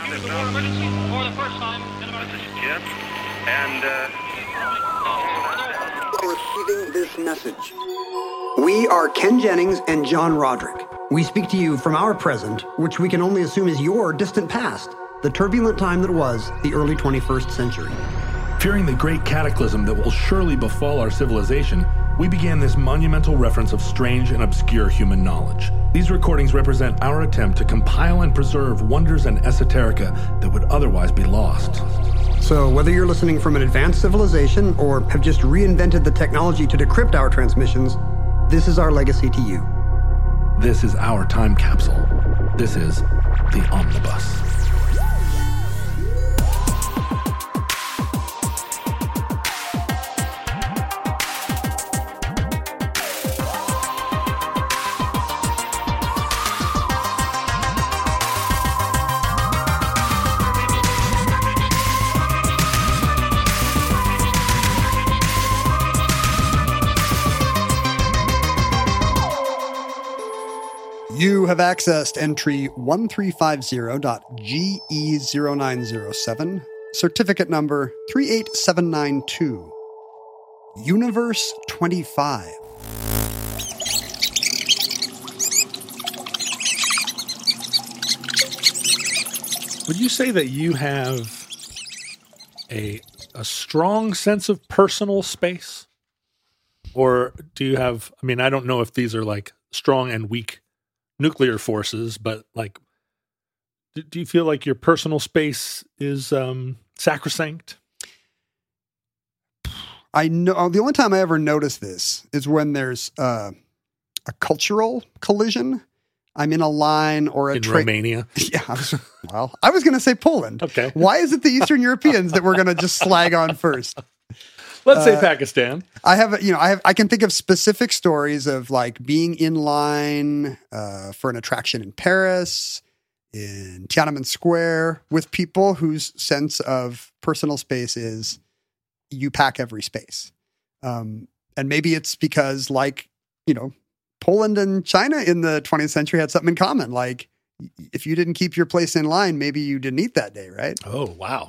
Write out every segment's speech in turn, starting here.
emergency for the first time in about... This is Jim, and receiving this message. We are Ken Jennings and John Roderick. We speak to you from our present, which we can only assume is your distant past, the turbulent time that was the early 21st century. Fearing the great cataclysm that will surely befall our civilization, we began this monumental reference of strange and obscure human knowledge. These recordings represent our attempt to compile and preserve wonders and esoterica that would otherwise be lost. So whether you're listening from an advanced civilization or have just reinvented the technology to decrypt our transmissions, this is our legacy to you. This is our time capsule. This is the Omnibus. You have accessed entry 1350.GE0907, certificate number 38792, Universe 25. Would you say that you have a strong sense of personal space? Or do you have, I mean, I don't know if these are like strong and weak nuclear forces, but like, do you feel like your personal space is sacrosanct? I know the only time I ever notice this is when there's a cultural collision. I'm in a line or a in Romania. Yeah, I was going to say Poland. Okay. Why is it the Eastern Europeans that we're going to just slag on first? Let's say Pakistan. I can think of specific stories of like being in line for an attraction in Paris, in Tiananmen Square, with people whose sense of personal space is you pack every space. And maybe it's because Poland and China in the 20th century had something in common. Like if you didn't keep your place in line, maybe you didn't eat that day, right? Oh, wow.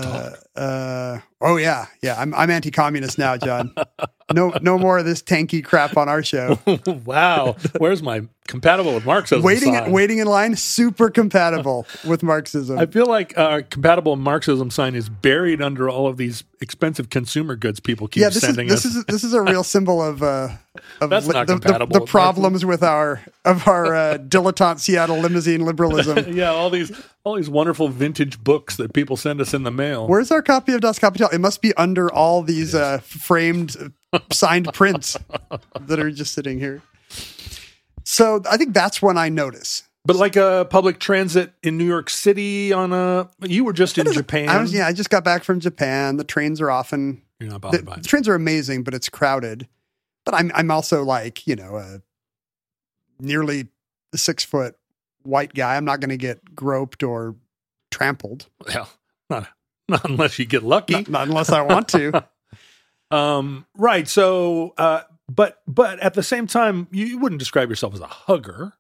Yeah. I'm anti-communist now, John. No more of this tanky crap on our show. Wow. Where's my compatible with Marxism sign? Waiting in line, super compatible with Marxism. I feel like compatible Marxism sign is buried under all of these expensive consumer goods people keep sending us. This is a real symbol of That's not compatible. The problems with our dilettante Seattle limousine liberalism. Yeah, all these wonderful vintage books that people send us in the mail. Where's our copy of Das Kapital? It must be under all these framed signed prints that are just sitting here. So I think that's when I notice. But like a public transit in New York City you were just in Japan. I just got back from Japan. The trains are often, you're not bothered by it. The trains are amazing, but it's crowded. But I'm also like, nearly a 6-foot white guy. I'm not going to get groped or trampled. Well, not unless you get lucky. Not unless I want to. Right. So, but at the same time, you wouldn't describe yourself as a hugger.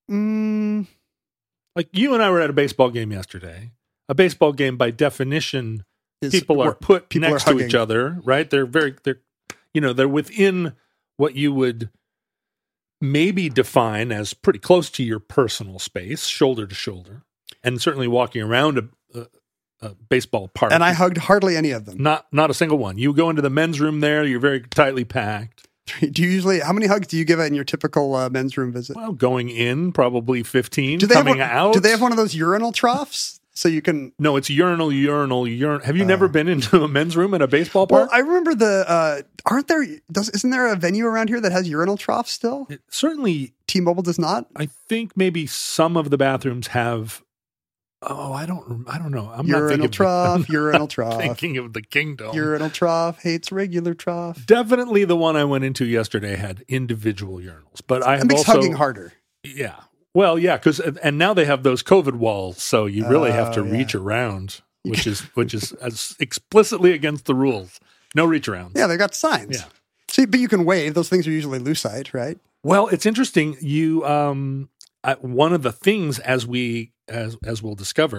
Like you and I were at a baseball game yesterday. A baseball game, by definition, people are put next to each other, right? They're within what you would maybe define as pretty close to your personal space, shoulder to shoulder, and certainly walking around a baseball park. And I hugged hardly any of them. Not a single one. You go into the men's room there, you're very tightly packed. Do you usually, how many hugs do you give in your typical men's room visit? Well, going in, probably 15. Coming out. Do they have one of those urinal troughs? So you can... No, it's urinal. Have you never been into a men's room at a baseball park? Well, I remember isn't there a venue around here that has urinal troughs still? Certainly. T-Mobile does not? I think maybe some of the bathrooms have... Oh, I don't know. I'm urinal not trough, urinal trough. Thinking of the kingdom. Urinal trough hates regular trough. Definitely the one I went into yesterday had individual urinals, but I have makes also hugging harder. Yeah. Well, yeah, and now they have those COVID walls, so you really have to reach around, which is as explicitly against the rules. No reach arounds. Yeah, they got signs. Yeah. So, but you can wave. Those things are usually lucite, right? Well, it's interesting. You one of the things as we'll discover,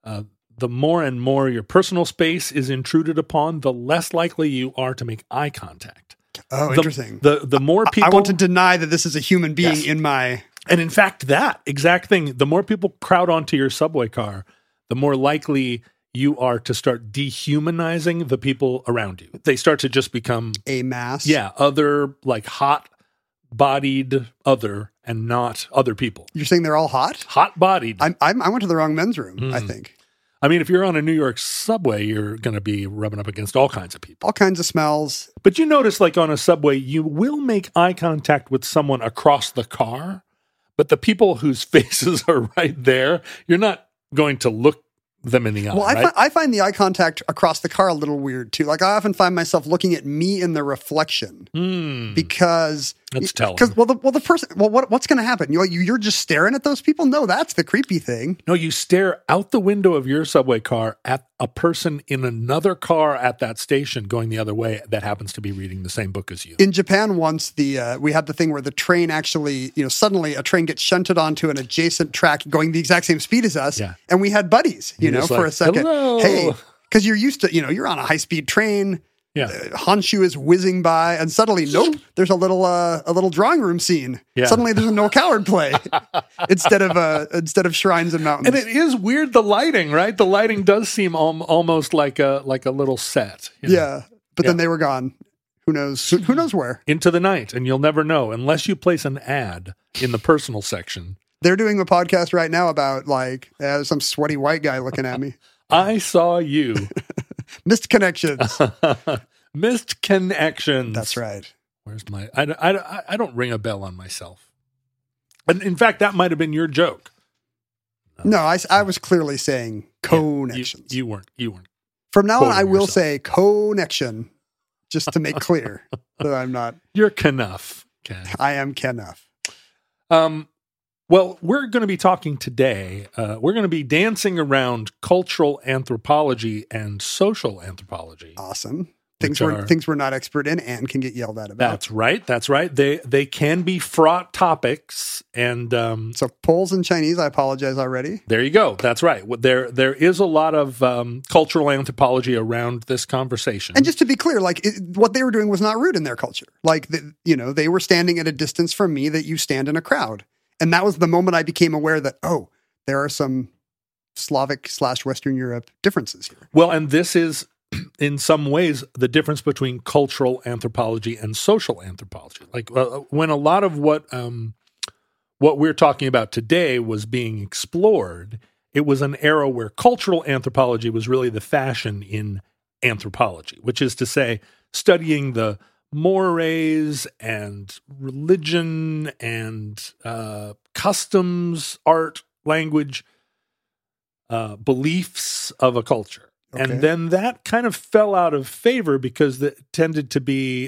the more and more your personal space is intruded upon, the less likely you are to make eye contact. Oh, interesting. The more people... I want to deny that this is a human being Yes. in my... And in fact, that exact thing, the more people crowd onto your subway car, the more likely you are to start dehumanizing the people around you. They start to just become, A mass. other, like hot-bodied other and not other people. You're saying they're all hot? Hot-bodied. I went to the wrong men's room, I think. I mean, if you're on a New York subway, you're going to be rubbing up against all kinds of people. All kinds of smells. But you notice, like on a subway, you will make eye contact with someone across the car, but the people whose faces are right there, you're not going to look them in the eye. Well, right? I find the eye contact across the car a little weird too. Like I often find myself looking at me in the reflection because That's telling. Because the person. Well, what's going to happen? You're just staring at those people. No, that's the creepy thing. No, you stare out the window of your subway car at a person in another car at that station going the other way that happens to be reading the same book as you. In Japan, once we had the thing where the train actually, suddenly a train gets shunted onto an adjacent track going the exact same speed as us, Yeah. and we had buddies, You're just for like, a second. "Hello." Hey, because you're used to, you're on a high speed train. Yeah. Honshu is whizzing by, and suddenly, nope, there's a little drawing room scene. Yeah. Suddenly, there's a No Coward play instead of Shrines and Mountains. And it is weird, the lighting, right? The lighting does seem almost like a little set. you know? Yeah, but then they were gone. Who knows? Who knows where? Into the night, and you'll never know unless you place an ad in the personal section. They're doing a podcast right now about some sweaty white guy looking at me. I saw you. Missed connections. Missed connections. That's right. Where's my? I don't ring a bell on myself. And in fact, that might have been your joke. No, I was clearly saying connections. You weren't. From now on, quoting I will yourself. say connection, just to make clear that I'm not. You're Knuff, Ken. I am Knuff. Well, we're going to be talking today. We're going to be dancing around cultural anthropology and social anthropology. Awesome. Which Things we're not expert in and can get yelled at about. That's right. They can be fraught topics, and So Poles and Chinese, I apologize already. there you go. That's right. There is a lot of cultural anthropology around this conversation. And just to be clear, what they were doing was not rude in their culture. They were standing at a distance from me that you stand in a crowd. And that was the moment I became aware that, there are some Slavic/Western Europe differences here. Well, and this is, in some ways, the difference between cultural anthropology and social anthropology. When a lot of what we're talking about today was being explored, it was an era where cultural anthropology was really the fashion in anthropology, which is to say, studying the mores and religion and customs, art, language, beliefs of a culture. Okay. And then that kind of fell out of favor because it tended to be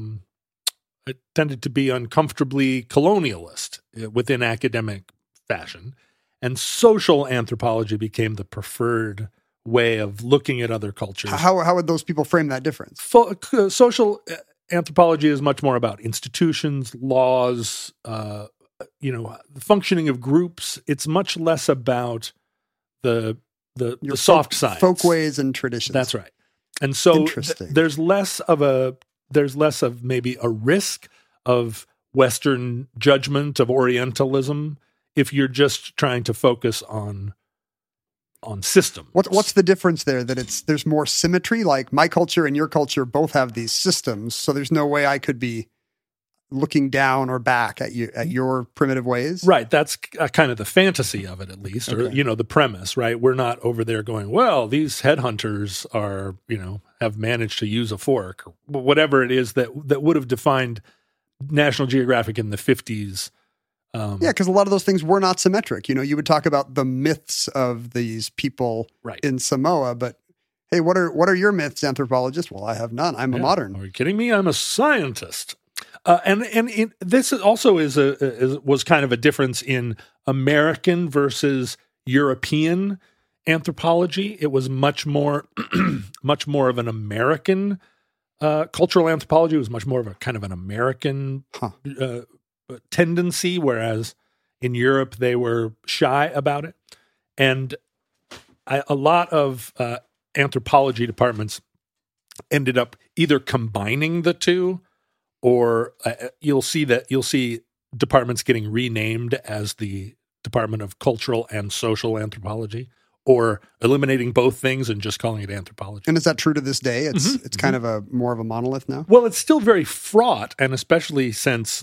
uncomfortably colonialist within academic fashion. And social anthropology became the preferred way of looking at other cultures. How would those people frame that difference? Social anthropology is much more about institutions, laws, the functioning of groups. It's much less about the soft science, folkways and traditions. That's right. And so Interesting. there's less of maybe a risk of Western judgment, of Orientalism, if you're just trying to focus on systems. What's the difference there? That there's more symmetry. Like my culture and your culture both have these systems, so there's no way I could be looking down or back at you at your primitive ways. Right. That's kind of the fantasy of it, at least, or Okay. the premise. Right. We're not over there going, well, these headhunters are have managed to use a fork or whatever it is that would have defined National Geographic in the 50s. Yeah, because a lot of those things were not symmetric. You would talk about the myths of these people Right. in Samoa, but hey, what are your myths, anthropologist? Well, I have none. I'm a modern. Are you kidding me? I'm a scientist. This also was kind of a difference in American versus European anthropology. It was much more of an American cultural anthropology. It was much more of a kind of an American tendency, whereas in Europe they were shy about it. And a lot of anthropology departments ended up either combining the two, or you'll see departments getting renamed as the Department of Cultural and Social Anthropology, or eliminating both things and just calling it anthropology. And is that true to this day? It's kind of more of a monolith now? Well, it's still very fraught, and especially since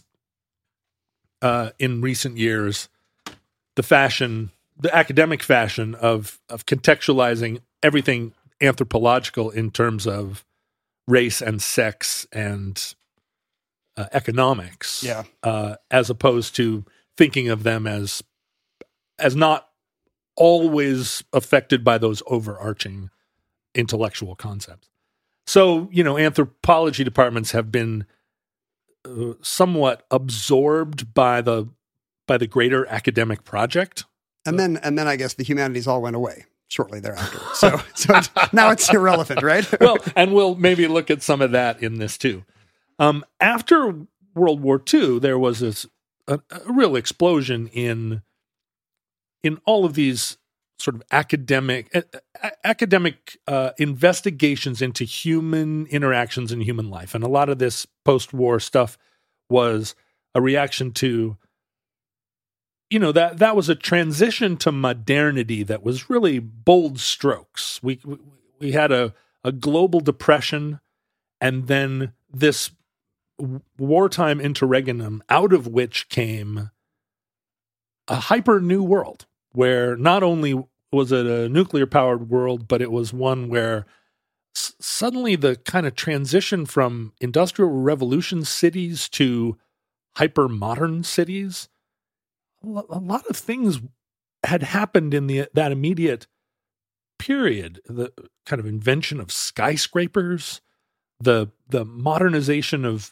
in recent years, the academic fashion of contextualizing everything anthropological in terms of race and sex and economics, as opposed to thinking of them as not always affected by those overarching intellectual concepts. So, anthropology departments have been somewhat absorbed by the greater academic project. And then I guess the humanities all went away shortly thereafter. So now it's irrelevant, right? Well, and we'll maybe look at some of that in this too. After World War II, there was a real explosion in all of these sort of academic investigations into human interactions and human life. And a lot of this post-war stuff was a reaction to, that was a transition to modernity that was really bold strokes. We had a global depression, and then this wartime interregnum, out of which came a hyper new world, where not only was it a nuclear-powered world, but it was one where suddenly the kind of transition from industrial revolution cities to hyper-modern cities, a lot of things had happened in that immediate period. The kind of invention of skyscrapers, the modernization of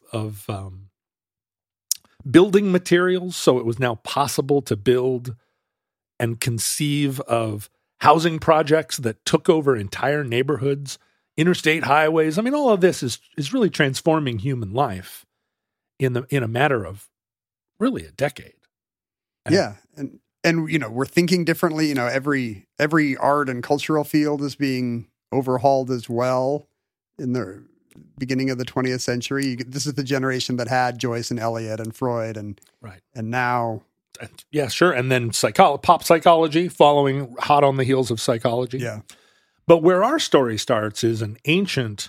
building materials, so it was now possible to build and conceive of housing projects that took over entire neighborhoods, interstate highways. I mean, all of this is really transforming human life in a matter of really a decade. Yeah. And we're thinking differently. Every art and cultural field is being overhauled as well in the beginning of the 20th century. This is the generation that had Joyce and Eliot and Freud and now. Yeah, sure. And then pop psychology following hot on the heels of psychology. Yeah. But where our story starts is an ancient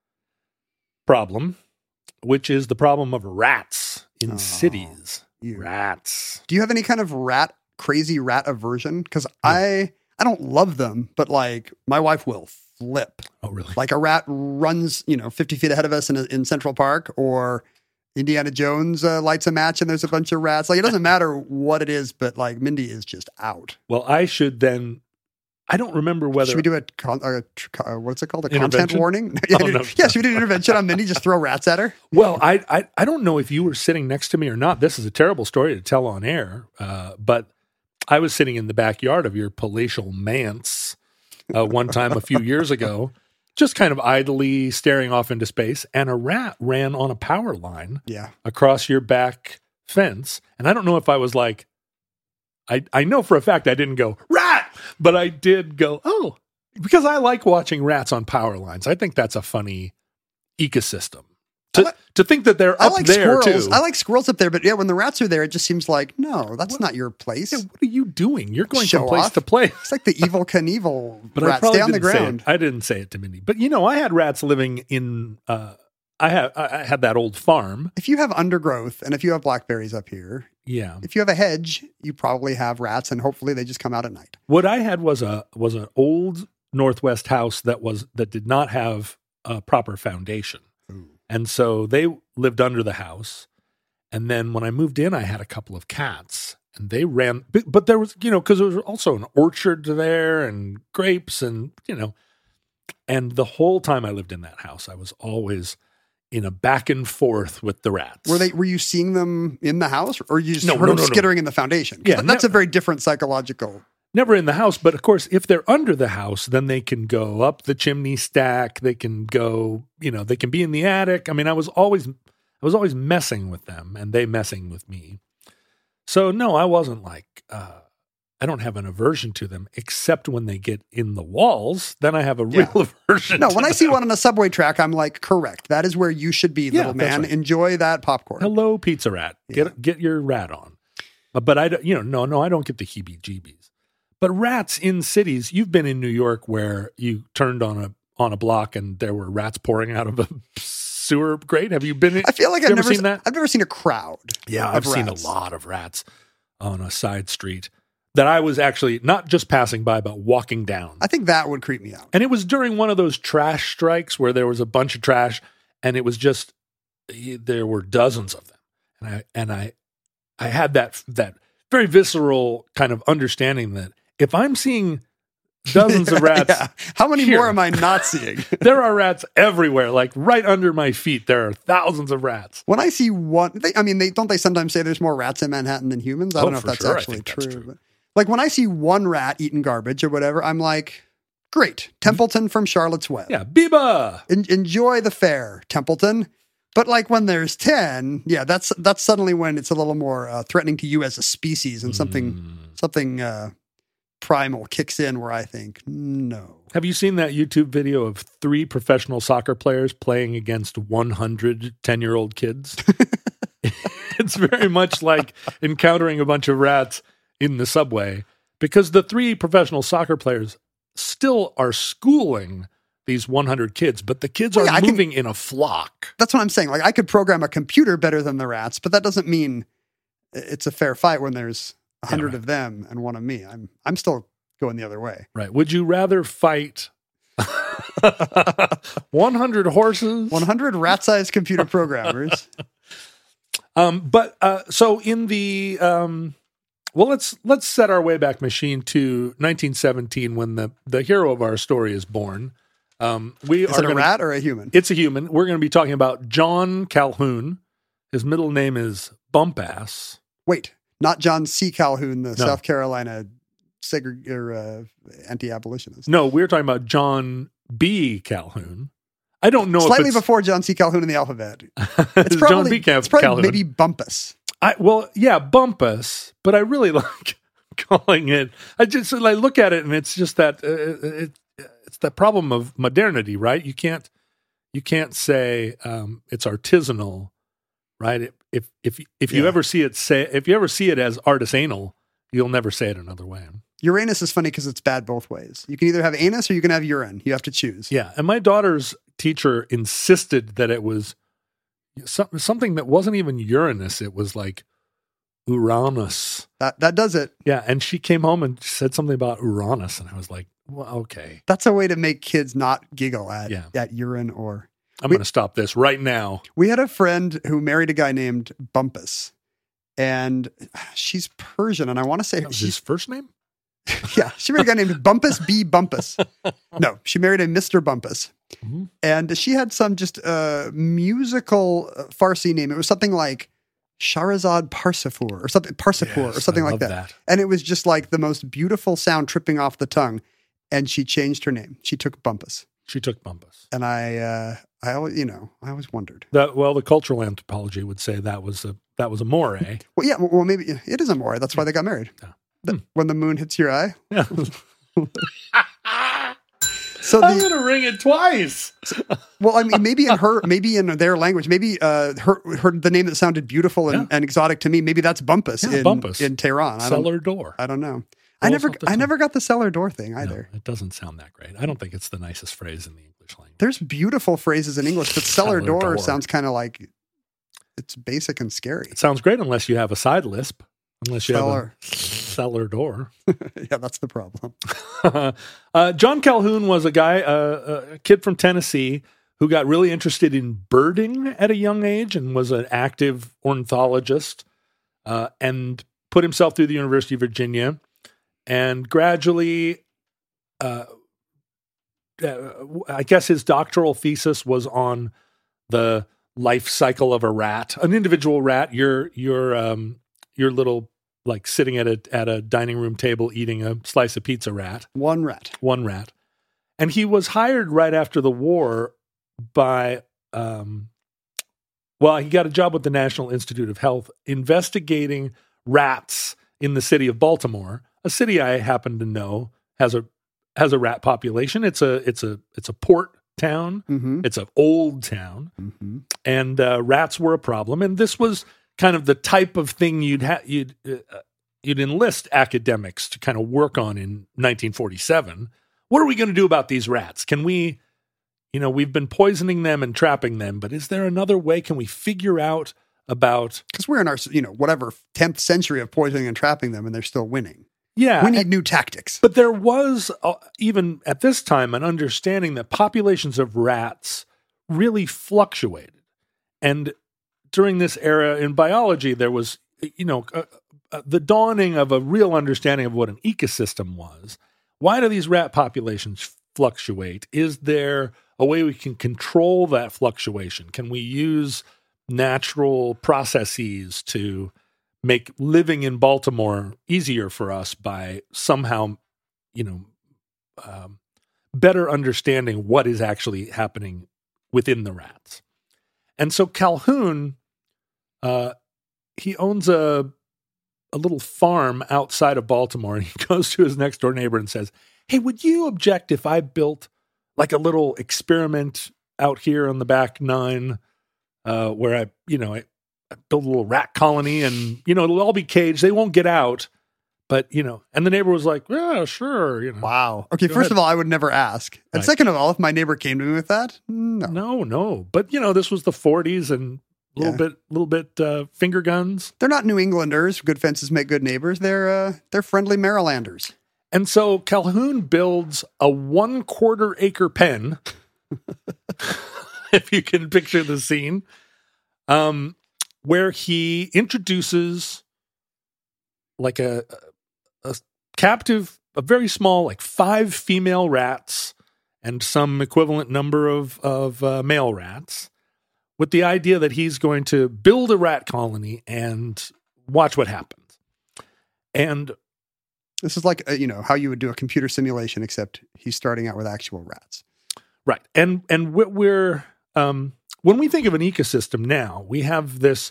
problem, which is the problem of rats in cities. Rats. Do you have any kind of crazy rat aversion? Because I don't love them, but like my wife will flip. Oh, really? Like a rat runs, 50 feet ahead of us in Central Park, or Indiana Jones lights a match and there's a bunch of rats. Like, it doesn't matter what it is, but like Mindy is just out. Well, I don't remember whether. Should we do what's it called? A Intervention? content warning? Oh, no. Yeah, should we do an intervention on Mindy? Just throw rats at her? Well, I don't know if you were sitting next to me or not. This is a terrible story to tell on air, but I was sitting in the backyard of your palatial manse one time a few years ago, just kind of idly staring off into space, and a rat ran on a power line across your back fence. And I don't know if I was like, I know for a fact I didn't go, rat! But I did go, oh, because I like watching rats on power lines. I think that's a funny ecosystem. To think that they're up there, squirrels. too. I like squirrels up there, but when the rats are there, it just seems like, no, that's not your place. Yeah, what are you doing? You're going Show from place off. to place. It's like the evil Knievel But rat. I probably Stay on the didn't say ground. it. I didn't say it to Mindy. But, I had rats living in, I had that old farm. If you have undergrowth and if you have blackberries up here, Yeah. if you have a hedge, you probably have rats, and hopefully they just come out at night. What I had was an old Northwest house that did not have a proper foundation. Ooh. And so they lived under the house. And then when I moved in, I had a couple of cats, and they ran, but there was, because there was also an orchard there and grapes and, and the whole time I lived in that house, I was always in a back and forth with the rats. Were you seeing them in the house, or you just No, heard no, them no, no. skittering in the foundation? Yeah, That's a very different psychological. Never in the house, but of course, if they're under the house, then they can go up the chimney stack. They can go, they can be in the attic. I mean, I was always messing with them, and they messing with me. So no, I wasn't like, I don't have an aversion to them, except when they get in the walls. Then I have a real aversion. No, to when I them. see one on a subway track, I'm like, correct. That is where you should be, Yeah, little that's man. right. Enjoy that popcorn. Hello, pizza rat. Get your rat on. But I don't, no, I don't get the heebie-jeebies. But rats in cities, you've been in New York where you turned on a block and there were rats pouring out of a sewer grate. Have you been? I feel like you I've ever seen that. I've never seen a crowd. Yeah, of I've seen a rats. lot of rats on a side street that I was actually not just passing by, but walking down. I think that would creep me out. And it was during one of those trash strikes where there was a bunch of trash, and it was just there were dozens of them, and I had that very visceral kind of understanding that if I'm seeing dozens of rats, Yeah. How many here. more am I not seeing? there are rats everywhere, like right under my feet. There are thousands of rats. When I see one, don't they sometimes say there's more rats in Manhattan than humans? I don't know if for that's sure. I actually think that's true. true. But like when I see one rat eating garbage or whatever, I'm like, great. Templeton from Charlotte's Web. Yeah, Biba. Enjoy the fair, Templeton. But like when there's 10, yeah, that's suddenly when it's a little more threatening to you as a species and something primal kicks in where I think, no. Have you seen that YouTube video of 3 professional soccer players playing against 100 10-year-old kids? It's very much like encountering a bunch of rats in the subway because the 3 professional soccer players still are schooling these 100 kids, but the kids are moving in a flock. That's what I'm saying. Like I could program a computer better than the rats, but that doesn't mean it's a fair fight when there's 100 of them and one of me. I'm still going the other way. Right. Would you rather fight 100 horses? 100 rat-sized computer programmers. So in the let's set our Wayback Machine to 1917 when the hero of our story is born. Is it a rat or a human? It's a human. We're going to be talking about John Calhoun. His middle name is Bumpass. Wait, not John C. Calhoun, the South Carolina anti-abolitionist. No, we're talking about John B. Calhoun. I don't know Slightly if it's before John C. Calhoun in the alphabet. it's John B. It's probably Calhoun. maybe Bumpus. Bumpus, but I really like calling it. I look at it and it's just that it's the problem of modernity, right? You can't say it's artisanal, right? If you ever see it as artisanal, you'll never say it another way. Uranus is funny because it's bad both ways. You can either have anus or you can have urine. You have to choose. Yeah, and my daughter's teacher insisted that it was something that wasn't even Uranus. It was like Uranus. That does it. Yeah, and she came home and said something about Uranus, and I was like, well, okay. That's a way to make kids not giggle at urine or... I'm going to stop this right now. We had a friend who married a guy named Bumpus, and she's Persian, and I want to say... That was his first name? Yeah, she married a guy named Bumpus B. Bumpus. No, she married a Mr. Bumpus. Mm-hmm. And she had some just musical Farsi name. It was something like Shahrazad Parsifur or something, or something like that. And it was just like the most beautiful sound tripping off the tongue. And she changed her name. She took Bumpus. And I always wondered. The cultural anthropology would say that was a moray. Well, yeah, well, maybe it is a moray. That's why they got married. Yeah. When the moon hits your eye. Yeah. So I'm going to ring it twice. Well, I mean, maybe in their language, maybe the name that sounded beautiful and exotic to me, maybe that's Bumpus in Tehran. Cellar door. I don't know. I never got the cellar door thing either. No, it doesn't sound that great. I don't think it's the nicest phrase in the English language. There's beautiful phrases in English, but cellar door sounds kind of like it's basic and scary. It sounds great unless you have a side lisp. Unless you have a cellar door. Yeah, that's the problem. John Calhoun was a guy, a kid from Tennessee who got really interested in birding at a young age and was an active ornithologist and put himself through the University of Virginia and gradually, I guess his doctoral thesis was on the life cycle of a rat, an individual rat. Your little, like sitting at a dining room table eating a slice of pizza rat. One rat. And he was hired right after the war by, he got a job with the National Institute of Health investigating rats in the city of Baltimore a city I happen to know has a rat population. It's a port town. Mm-hmm. It's an old town, Mm-hmm. and rats were a problem. And this was kind of the type of thing you'd enlist academics to kind of work on in 1947. What are we going to do about these rats? Can we, we've been poisoning them and trapping them, but is there another way? Can we figure out about? Because we're in our, 10th century of poisoning and trapping them, and they're still winning. Yeah. We need new tactics. But there was, even at this time, an understanding that populations of rats really fluctuated. And during this era in biology, there was, the dawning of a real understanding of what an ecosystem was. Why do these rat populations fluctuate? Is there a way we can control that fluctuation? Can we use natural processes to make living in Baltimore easier for us by somehow, better understanding what is actually happening within the rats? And so Calhoun, he owns a little farm outside of Baltimore, and he goes to his next door neighbor and says, "Hey, would you object if I built like a little experiment out here on the back 9, where I build a little rat colony, and it'll all be caged. They won't get out." But and the neighbor was like, "Yeah, sure." Wow. Okay, first of all, I would never ask. And Right. second of all, if my neighbor came to me with that, no. No. But this was the 40s, and a little bit finger guns. They're not New Englanders. Good fences make good neighbors. They're friendly Marylanders. And so Calhoun builds a 1/4 acre pen, if you can picture the scene, where he introduces like a captive, a very small, like 5 female rats and some equivalent number of male rats, with the idea that he's going to build a rat colony and watch what happens. And This is like, how you would do a computer simulation, except he's starting out with actual rats. right. And what we're, when we think of an ecosystem now, we have this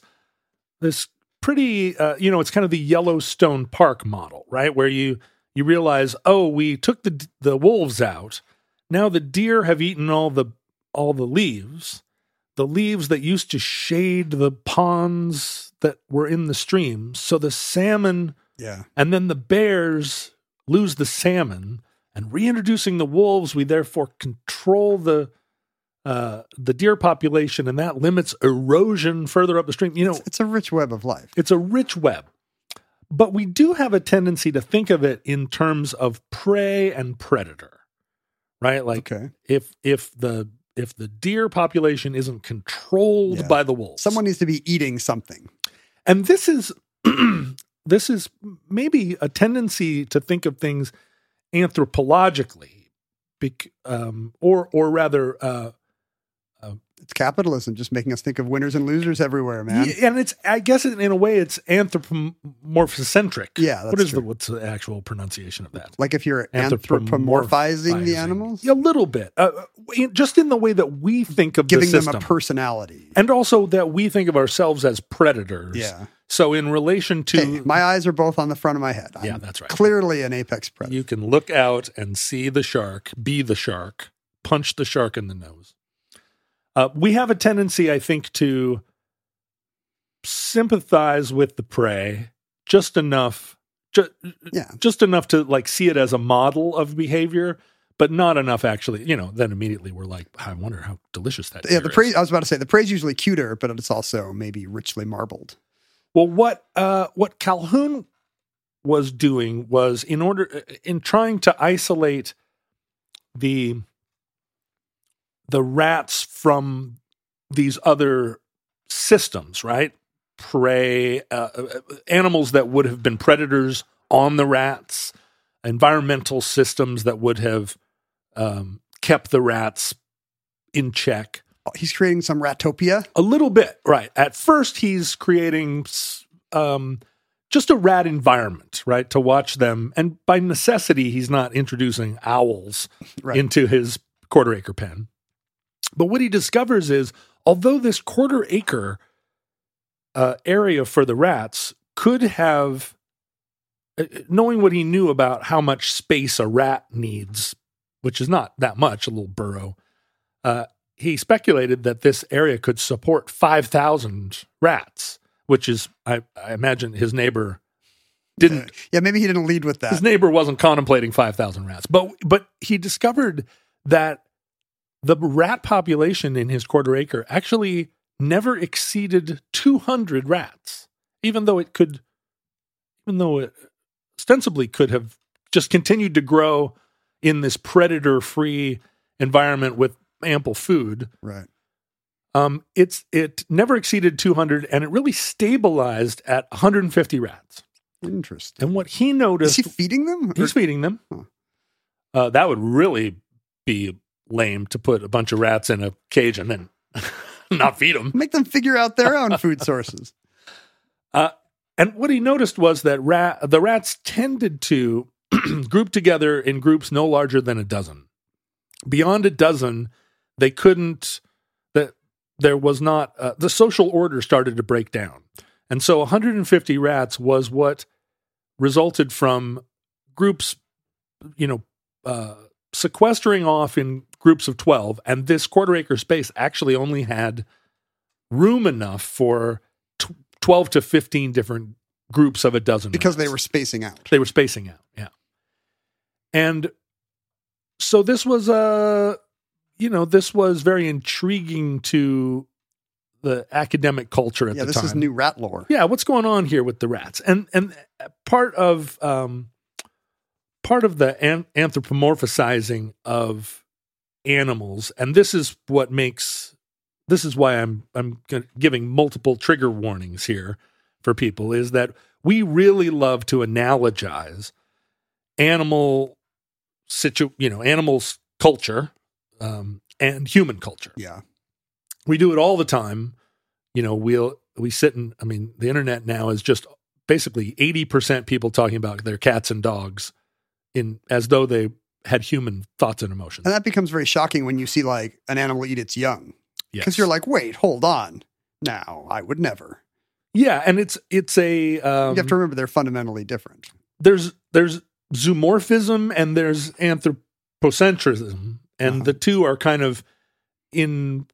pretty, it's kind of the Yellowstone Park model, right? Where you realize, we took the wolves out. Now the deer have eaten all the leaves that used to shade the ponds that were in the streams. So the salmon, and then the bears lose the salmon, and reintroducing the wolves, we therefore control the deer population, and that limits erosion further up the stream. It's a rich web of life. It's a rich web. But we do have a tendency to think of it in terms of prey and predator, right? Like if the deer population isn't controlled by the wolves, someone needs to be eating something. And this is maybe a tendency to think of things anthropologically, or rather. It's capitalism just making us think of winners and losers everywhere, man. Yeah, and I guess in a way it's anthropomorphocentric. Yeah, that's true. What's the actual pronunciation of that? Like if you're anthropomorphizing the animals? A little bit. Just in the way that we think of Giving the system. them a personality. And also that we think of ourselves as predators. Yeah. So in relation to... Hey, my eyes are both on the front of my head. Yeah, that's right. Clearly an apex predator. You can look out and see the shark, be the shark, punch the shark in the nose. We have a tendency, I think, to sympathize with the prey just enough to like see it as a model of behavior, but not enough actually, then immediately we're like, I wonder how delicious that is. The prey, I was about to say, the prey is usually cuter, but it's also maybe richly marbled. Well, what Calhoun was doing was in trying to isolate the rats from these other systems, right? Prey, animals that would have been predators on the rats, environmental systems that would have kept the rats in check. He's creating some ratopia? A little bit, right. At first, he's creating just a rat environment, right, to watch them. And by necessity, he's not introducing owls into his 1/4 acre pen. But what he discovers is, although this 1/4 acre area for the rats could have knowing what he knew about how much space a rat needs, which is not that much, a little burrow, he speculated that this area could support 5,000 rats, which is, I imagine his neighbor didn't. Yeah, maybe he didn't lead with that. His neighbor wasn't contemplating 5,000 rats, but he discovered that the rat population in his quarter acre actually never exceeded 200 rats, even though it ostensibly could have just continued to grow in this predator-free environment with ample food. Right. It never exceeded 200, and it really stabilized at 150 rats. Interesting. And what he noticed, is he feeding them? He's feeding them. Huh. That would really be lame to put a bunch of rats in a cage and then not feed them. Make them figure out their own food sources. And what he noticed was that the rats tended to group together in groups no larger than a dozen. Beyond a dozen, they couldn't. There was not the social order started to break down, and so 150 rats was what resulted from groups, sequestering off in groups of 12, and this quarter acre space actually only had room enough for 12 to 15 different groups of a dozen because rats. they were spacing out. They were spacing out, yeah. And so this was this was very intriguing to the academic culture at the time. Yeah, this is new rat lore. Yeah, what's going on here with the rats? And part of the anthropomorphizing of animals, and this is why I'm giving multiple trigger warnings here for people, is that we really love to analogize animals culture and human culture. Yeah. We do it all the time. We sit and, the internet now is just basically 80% people talking about their cats and dogs as though they had human thoughts and emotions. And that becomes very shocking when you see like an animal eat its young. Because Yes. you're like, wait, hold on. Now, I would never. Yeah, and it's a You have to remember they're fundamentally different. there's zoomorphism and there's anthropocentrism, and the two are kind of in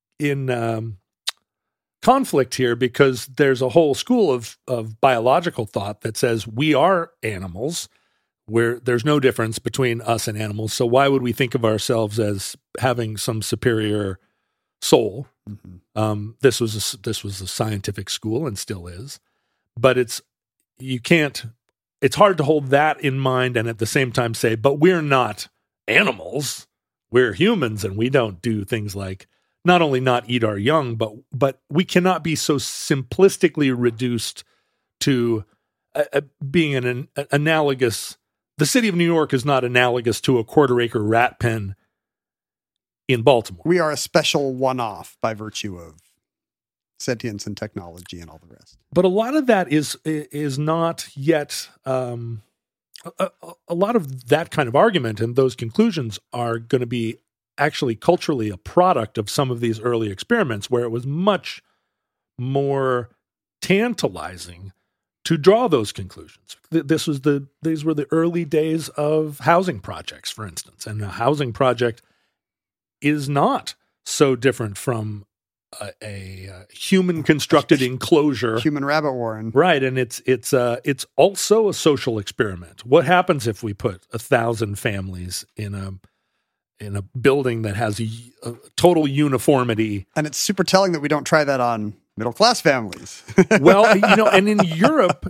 conflict here, because there's a whole school of biological thought that says we are animals, where there's no difference between us and animals. So why would we think of ourselves as having some superior soul? Mm-hmm. This was a scientific school and still is, but it's hard to hold that in mind and at the same time say, but we're not animals, we're humans, and we don't do things like not only not eat our young, but we cannot be so simplistically reduced to being an analogous. The city of New York is not analogous to a quarter acre rat pen in Baltimore. We are a special one-off by virtue of sentience and technology and all the rest. But a lot of that is not yet. A lot of that kind of argument and those conclusions are going to be actually culturally a product of some of these early experiments, where it was much more tantalizing to draw those conclusions. These were the early days of housing projects, for instance, and a housing project is not so different from a human constructed enclosure, Human rabbit warren. right? And it's also a social experiment. What happens if we put 1,000 families in a building that has a total uniformity? And it's super telling that we don't try that on middle-class families. Well, and in Europe,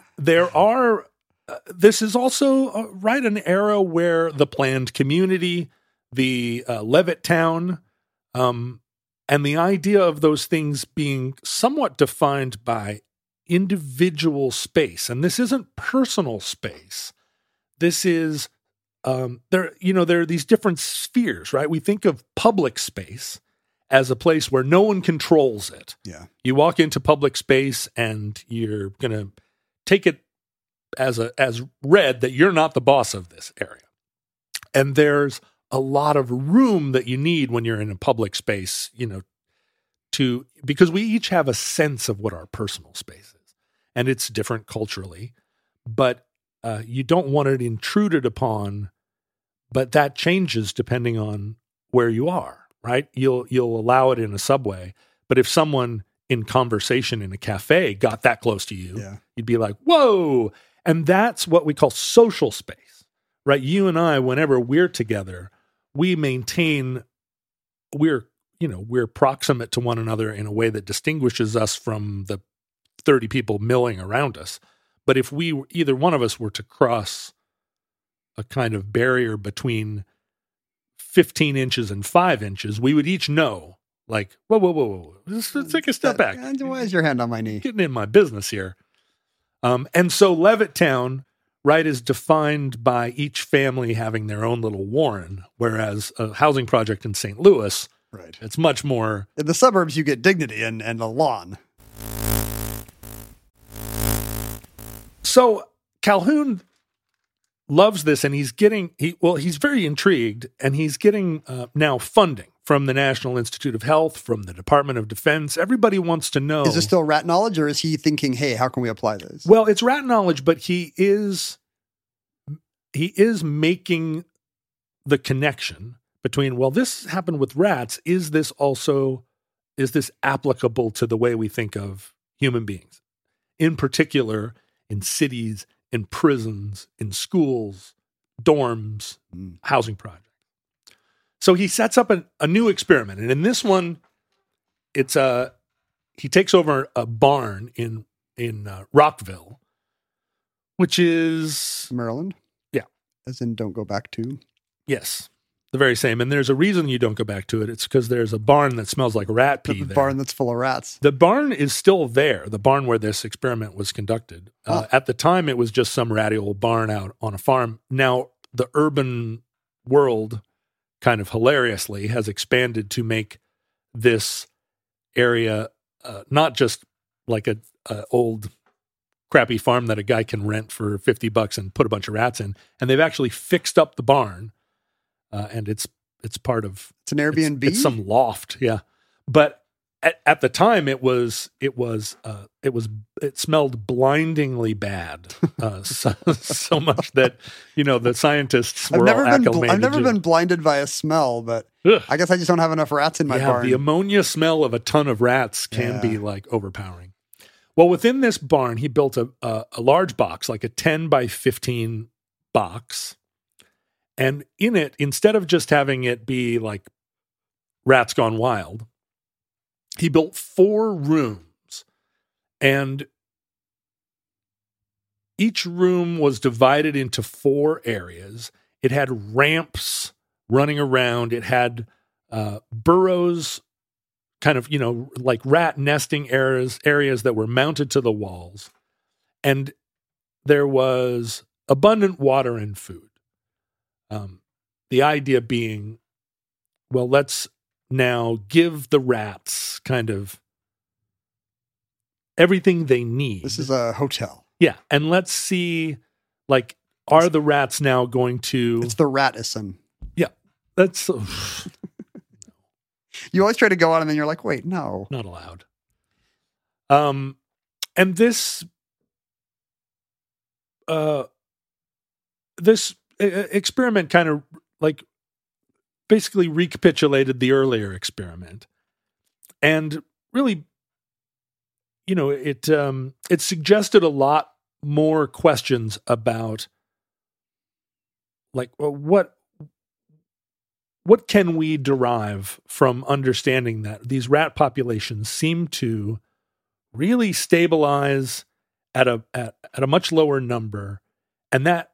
this is also an era where the planned community, the Levitt town, and the idea of those things being somewhat defined by individual space. And this isn't personal space. This is, there are these different spheres, right? We think of public space as a place where no one controls it. Yeah. You walk into public space and you're going to take it as read that you're not the boss of this area. And there's a lot of room that you need when you're in a public space, because we each have a sense of what our personal space is, and it's different culturally, but you don't want it intruded upon, but that changes depending on where you are, right? You'll allow it in a subway, but if someone in conversation in a cafe got that close to you, you'd be like, whoa. And that's what we call social space, right? You and I, whenever we're together, we maintain, we're proximate to one another in a way that distinguishes us from the 30 people milling around us. But if either one of us were to cross a kind of barrier between 15 inches and 5 inches, we would each know, like, whoa. Let's take a step back. Why is your hand on my knee? Getting in my business here. And so Levittown, right, is defined by each family having their own little warren, whereas a housing project in St. Louis, right, it's much more. In the suburbs, you get dignity and a lawn. So Calhoun loves this, and he's very intrigued, and he's getting now funding from the National Institute of Health, from the Department of Defense. Everybody wants to know. Is this still rat knowledge, or is he thinking, hey, how can we apply this? Well, it's rat knowledge, but he is making the connection between, well, this happened with rats. Is this applicable to the way we think of human beings? In particular, in cities, in prisons, in schools, dorms, housing projects. So he sets up a new experiment. And in this one, he takes over a barn in Rockville, which is Maryland? Yeah. As in don't go back to? Yes. The very same. And there's a reason you don't go back to it. It's because there's a barn that smells like rat pee there. Barn that's full of rats. The barn is still there, the barn where this experiment was conducted. At the time, it was just some ratty old barn out on a farm. Now, the urban world, kind of hilariously, has expanded to make this area not just like a old crappy farm that a guy can rent for $50 and put a bunch of rats in. And they've actually fixed up the barn. And it's part of an Airbnb. It's some loft, yeah. But at the time, it smelled blindingly bad, so much that the scientists were acclimated. I've never been blinded by a smell, but I guess I just don't have enough rats in my barn. The ammonia smell of a ton of rats can be like overpowering. Well, within this barn, he built a large box, like a 10 by 15 box. And in it, instead of just having it be like Rats Gone Wild, he built 4 rooms. And each room was divided into 4 areas. It had ramps running around. It had burrows, kind of, like rat nesting areas that were mounted to the walls. And there was abundant water and food. The idea being, well, let's now give the rats kind of everything they need. This is a hotel. Yeah. And let's see, like, are the rats now going to... It's the ratism. Yeah. That's... You always try to go on and then you're like, wait, no. Not allowed. And this... this experiment kind of like basically recapitulated the earlier experiment, and really, it suggested a lot more questions about like what can we derive from understanding that these rat populations seem to really stabilize at a much lower number, and that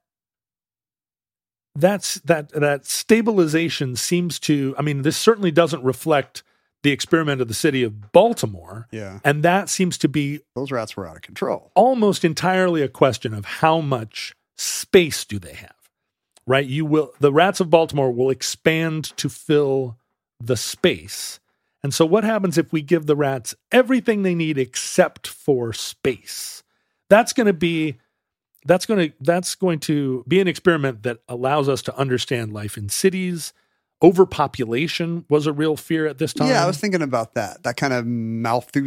stabilization seems to, this certainly doesn't reflect the experiment of the city of Baltimore. Yeah. And that seems to be... Those rats were out of control. Almost entirely a question of how much space do they have, right? The rats of Baltimore will expand to fill the space. And so what happens if we give the rats everything they need except for space? That's going to be an experiment that allows us to understand life in cities. Overpopulation was a real fear at this time. Yeah, I was thinking about that kind of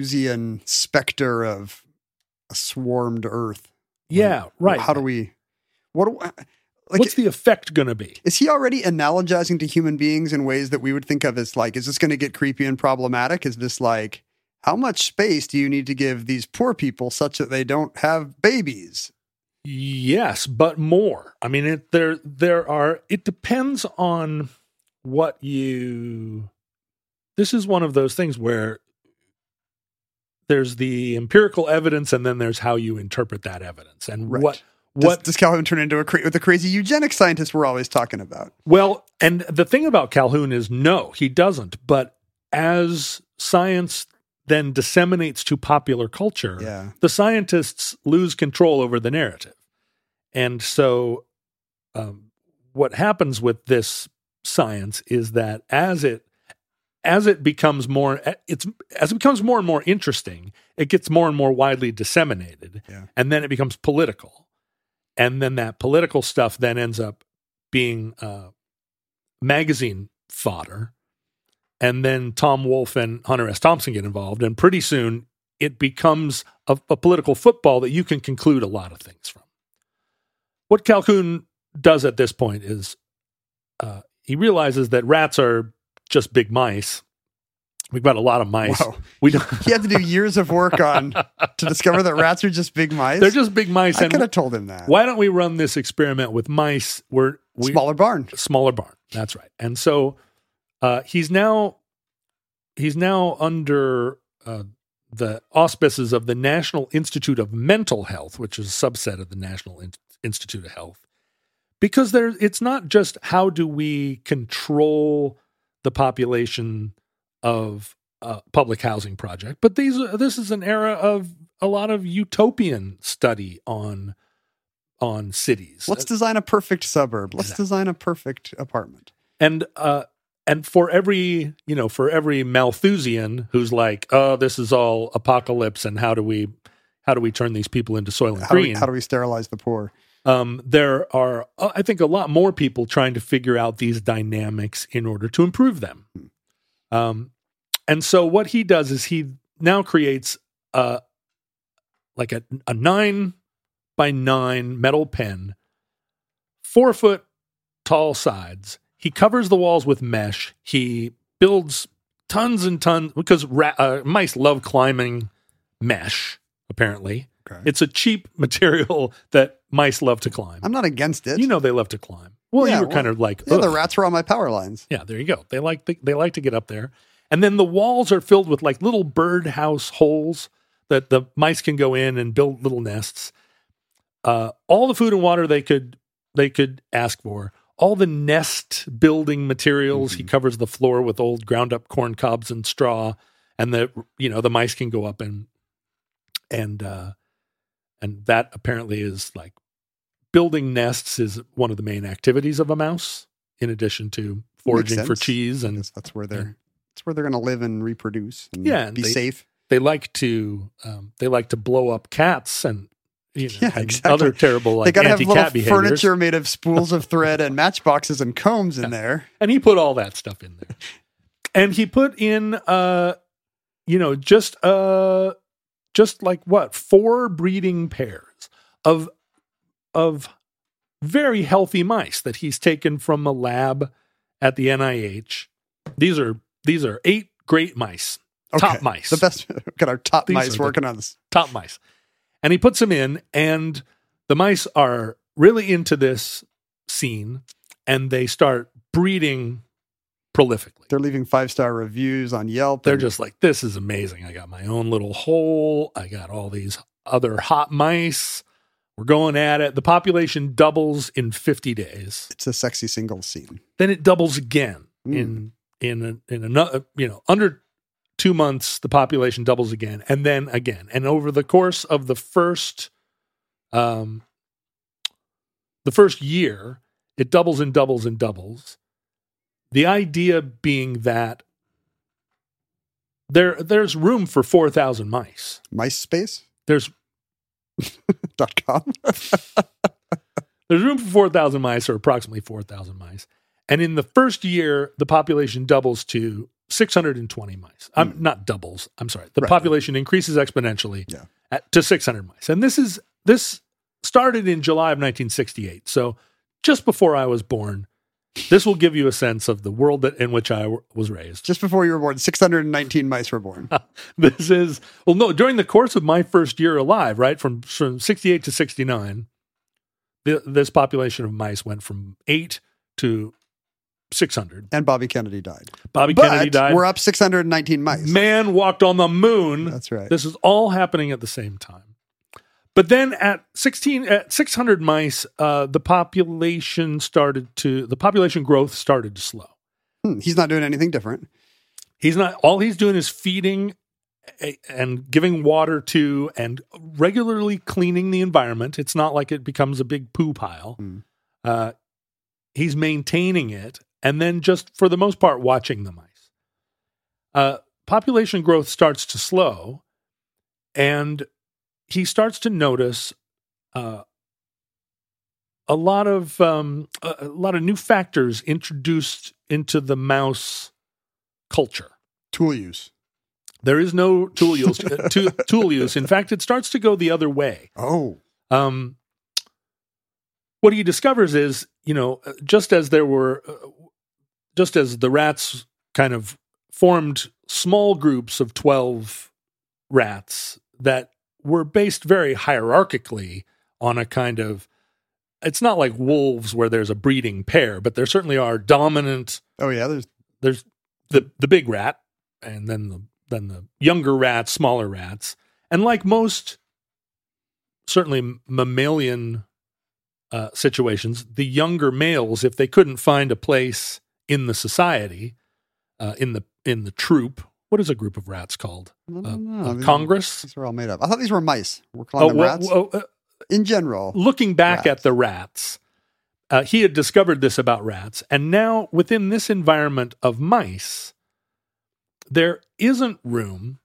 Malthusian specter of a swarmed Earth. Yeah, right. How do we... What? Like, What's the effect going to be? is he already analogizing to human beings in ways that we would think of as like, is this going to get creepy and problematic? Is this like, how much space do you need to give these poor people such that they don't have babies? Yes, but more. I mean, it depends on what you. This is one of those things where there's the empirical evidence, and then there's how you interpret that evidence, and Right. what Does Calhoun turn into the crazy eugenics scientist we're always talking about? Well, and the thing about Calhoun is no, he doesn't. But as science then disseminates to popular culture, Yeah. the scientists lose control over the narrative. And so what happens with this science is that as it becomes more and more interesting, it gets more and more widely disseminated. Yeah. And then it becomes political. And then that political stuff then ends up being magazine fodder. And then Tom Wolfe and Hunter S. Thompson get involved. And pretty soon it becomes a political football that you can conclude a lot of things from. What Calhoun does at this point is he realizes that rats are just big mice. We've got a lot of mice. Wow. We don't. He had to do years of work to discover that rats are just big mice. They're just big mice. I And could have told him that. why don't we run this experiment with mice? Smaller barn. Smaller barn. That's right. And so he's now under the auspices of the National Institute of Mental Health, which is a subset of the National Institute of Health, because it's not just how do we control the population of public housing project, but this is an era of a lot of utopian study on cities. Let's design a perfect suburb. Let's design a perfect apartment. And for every Malthusian who's like, oh, this is all apocalypse, and how do we turn these people into Soylent Green? How do we sterilize the poor? There are, I think, a lot more people trying to figure out these dynamics in order to improve them. And so what he does is he now creates a 9 by 9 metal pen, 4 foot tall sides. He covers the walls with mesh. He builds tons and tons because mice love climbing mesh, apparently. Okay. It's a cheap material that mice love to climb. I'm not against it. You know they love to climb. Well, Yeah, you were kind of like, yeah, the ugh. rats were on my power lines. Yeah, there you go. They like to get up there. And then the walls are filled with like little birdhouse holes that the mice can go in and build little nests. All the food and water they could ask for. All the nest building materials. Mm-hmm. He covers the floor with old ground up corn cobs and straw, and the mice can go up and that apparently is like building nests is one of the main activities of a mouse, in addition to foraging for sense. cheese. I And guess that's where they're going to live and reproduce and Yeah, and be safe. they like to blow up cats and Yeah, and exactly. other terrible They got to have anti-cat little behaviors. furniture made of spools of thread and matchboxes and combs in there. And he put all that stuff in there. And he put in just like 4 breeding pairs of very healthy mice that he's taken from a lab at the NIH. These are 8 great mice. Top mice. The best. Got our top These mice are working on this. Top mice. And he puts them in, and the mice are really into this scene, and they start breeding prolifically. They're leaving 5-star reviews on Yelp. They're just like, this is amazing. I got my own little hole. I got all these other hot mice. We're going at it. The population doubles in 50 days. It's a sexy singles scene. Then it doubles again in another, under 2 months, the population doubles again, and then again. And over the course of the first year, it doubles and doubles and doubles. The idea being that there's room for 4,000 mice. MiceSpace.com. There's room for 4,000 mice, or approximately 4,000 mice. And in the first year, the population doubles to 620 mice. Not doubles. I'm sorry. The population increases exponentially to 600 mice. And this started in July of 1968. So just before I was born. This will give you a sense of the world in which I was raised. Just before you were born, 619 mice were born. This is, well, no, during the course of my first year alive, right, from 68 to 69, this population of mice went from 8 to 600. And Bobby Kennedy died. Kennedy died. We're up 619 mice. Man walked on the moon. That's right. This is all happening at the same time. But then at 600 mice, the population growth started to slow. He's not doing anything different. All he's doing is feeding and giving water to and regularly cleaning the environment. It's not like it becomes a big poo pile. He's maintaining it and then just for the most part watching the mice. Population growth starts to slow and he starts to notice a lot of new factors introduced into the mouse culture. Tool use. There is no tool use. Tool use. In fact, it starts to go the other way. Oh. What he discovers is, just as the rats kind of formed small groups of 12 rats that were based very hierarchically on a kind of, it's not like wolves where there's a breeding pair, but there certainly are dominant. Oh yeah, there's the big rat, and then the younger rats, smaller rats, and like most certainly mammalian situations, the younger males, if they couldn't find a place in the society, in the troop. What is a group of rats called? Congress? These are all made up. I thought these were mice. We're calling them rats. In general. Looking back at the rats, he had discovered this about rats. And now within this environment of mice, there isn't room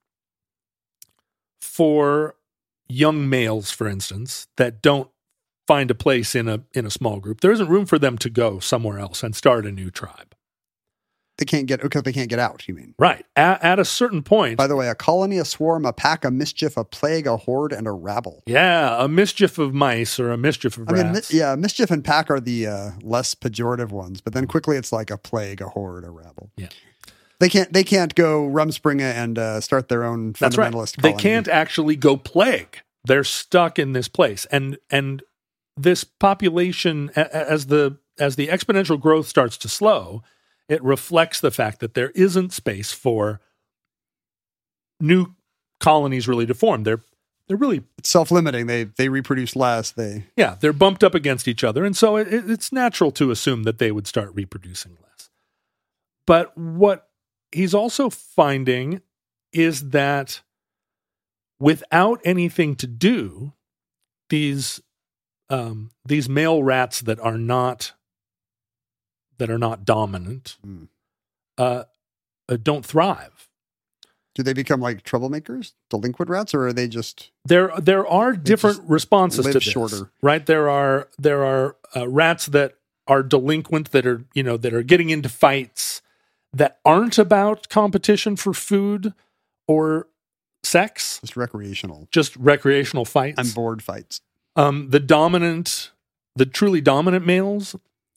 for young males, for instance, that don't find a place in a small group. There isn't room for them to go somewhere else and start a new tribe. They can't get out, you mean? Right. At a certain point. By the way, a colony, a swarm, a pack, a mischief, a plague, a horde, and a rabble. Yeah, a mischief of mice or a mischief of rats. Mischief and pack are the less pejorative ones, but then quickly it's like a plague, a horde, a rabble. Yeah. They can't go Rumspringa and start their own fundamentalist colony. They can't actually go plague. They're stuck in this place. And this population, as the exponential growth starts to slow, it reflects the fact that there isn't space for new colonies really to form. They're really self-limiting. They reproduce less. They're bumped up against each other, and so it's natural to assume that they would start reproducing less. But what he's also finding is that without anything to do, these male rats that are not dominant don't thrive. Do they become like troublemakers, delinquent rats, or are they just there are different responses to this, shorter, right? There are rats that are delinquent, that are getting into fights that aren't about competition for food or sex, just recreational fights and board fights. The truly dominant males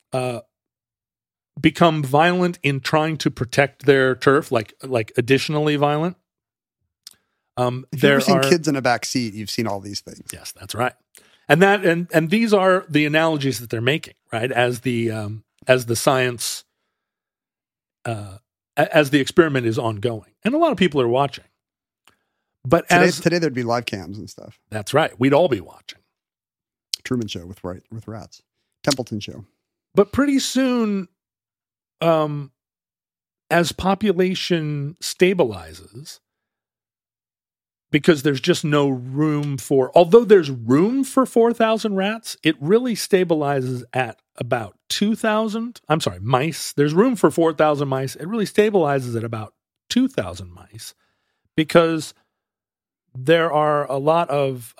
become violent in trying to protect their turf, like additionally violent. If you've ever seen kids in a back seat, you've seen all these things. Yes, that's right. And these are the analogies that they're making, right? As the science, as the experiment is ongoing, and a lot of people are watching. But today there'd be live cams and stuff. That's right. We'd all be watching. Truman Show with rats. Templeton Show. But pretty soon, as population stabilizes, because there's just no room although there's room for 4,000 rats, it really stabilizes at about 2,000. I'm sorry, mice. There's room for 4,000 mice. It really stabilizes at about 2,000 mice because there are a lot of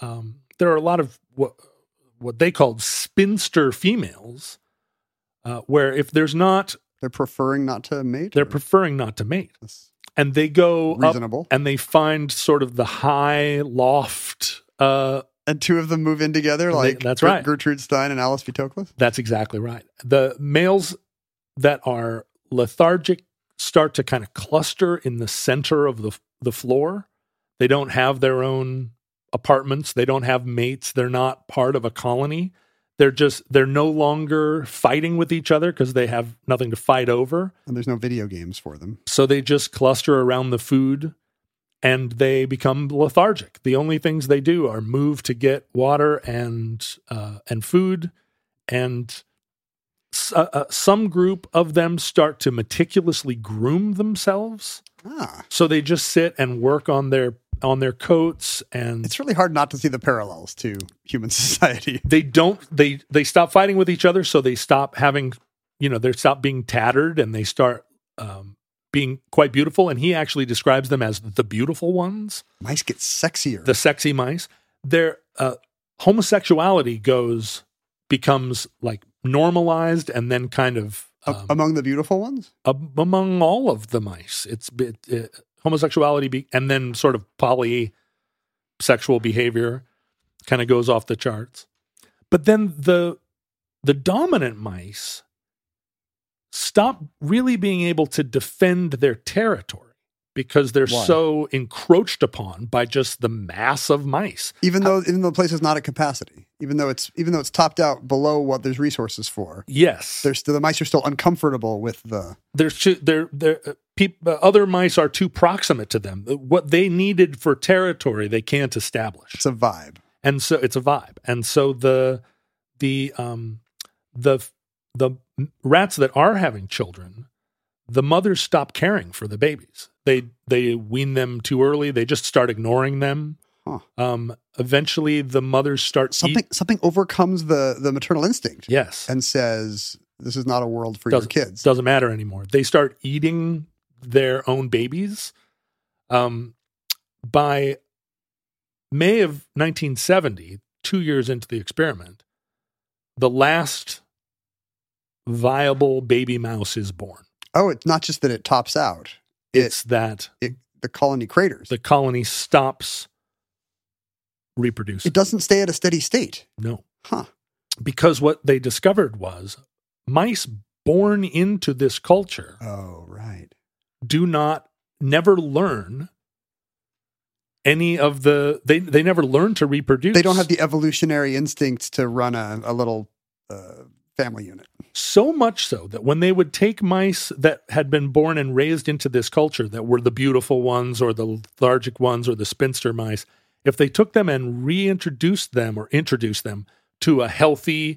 what they called spinster females, where if there's not, they're preferring not to mate. That's and they go reasonable, up and they find sort of the high loft And two of them move in together, like that's right. Gertrude Stein and Alice V. Toklas? That's exactly right. The males that are lethargic start to kind of cluster in the center of the floor. They don't have their own apartments. They don't have mates. They're not part of a colony. They're no longer fighting with each other because they have nothing to fight over. And there's no video games for them. So they just cluster around the food and they become lethargic. The only things they do are move to get water and food. And some group of them start to meticulously groom themselves. So they just sit and work on their coats, and it's really hard not to see the parallels to human society. They stop fighting with each other, so they stop having, they stop being tattered, and they start being quite beautiful. And he actually describes them as the beautiful ones. Mice get sexier. The sexy mice. Their homosexuality becomes like normalized, and then kind of among the beautiful ones. Among all of the mice, homosexuality and then sort of polysexual behavior kind of goes off the charts. But then the dominant mice stop really being able to defend their territory because they're so encroached upon by just the mass of mice. Even though the place is not at capacity, even though it's topped out below what there's resources for. Yes, the mice are still uncomfortable with the. Other mice are too proximate to them. What they needed for territory, they can't establish. It's a vibe, and so it's a vibe. And so the rats that are having children, the mothers stop caring for the babies. They wean them too early. They just start ignoring them. Eventually, the mothers start something overcomes the maternal instinct. Yes, and says this is not a world for your kids. Doesn't matter anymore. They start eating their own babies. By May of 1970, 2 years into the experiment, the last viable baby mouse is born. Oh, it's not just that it tops out. It's that the colony craters. The colony stops reproducing. It doesn't stay at a steady state. No. Huh. Because what they discovered was mice born into this culture. Oh, right. Never learn any of they never learn to reproduce. They don't have the evolutionary instincts to run a little family unit. So much so that when they would take mice that had been born and raised into this culture that were the beautiful ones or the lethargic ones or the spinster mice, if they took them and reintroduced them or introduced them to a healthy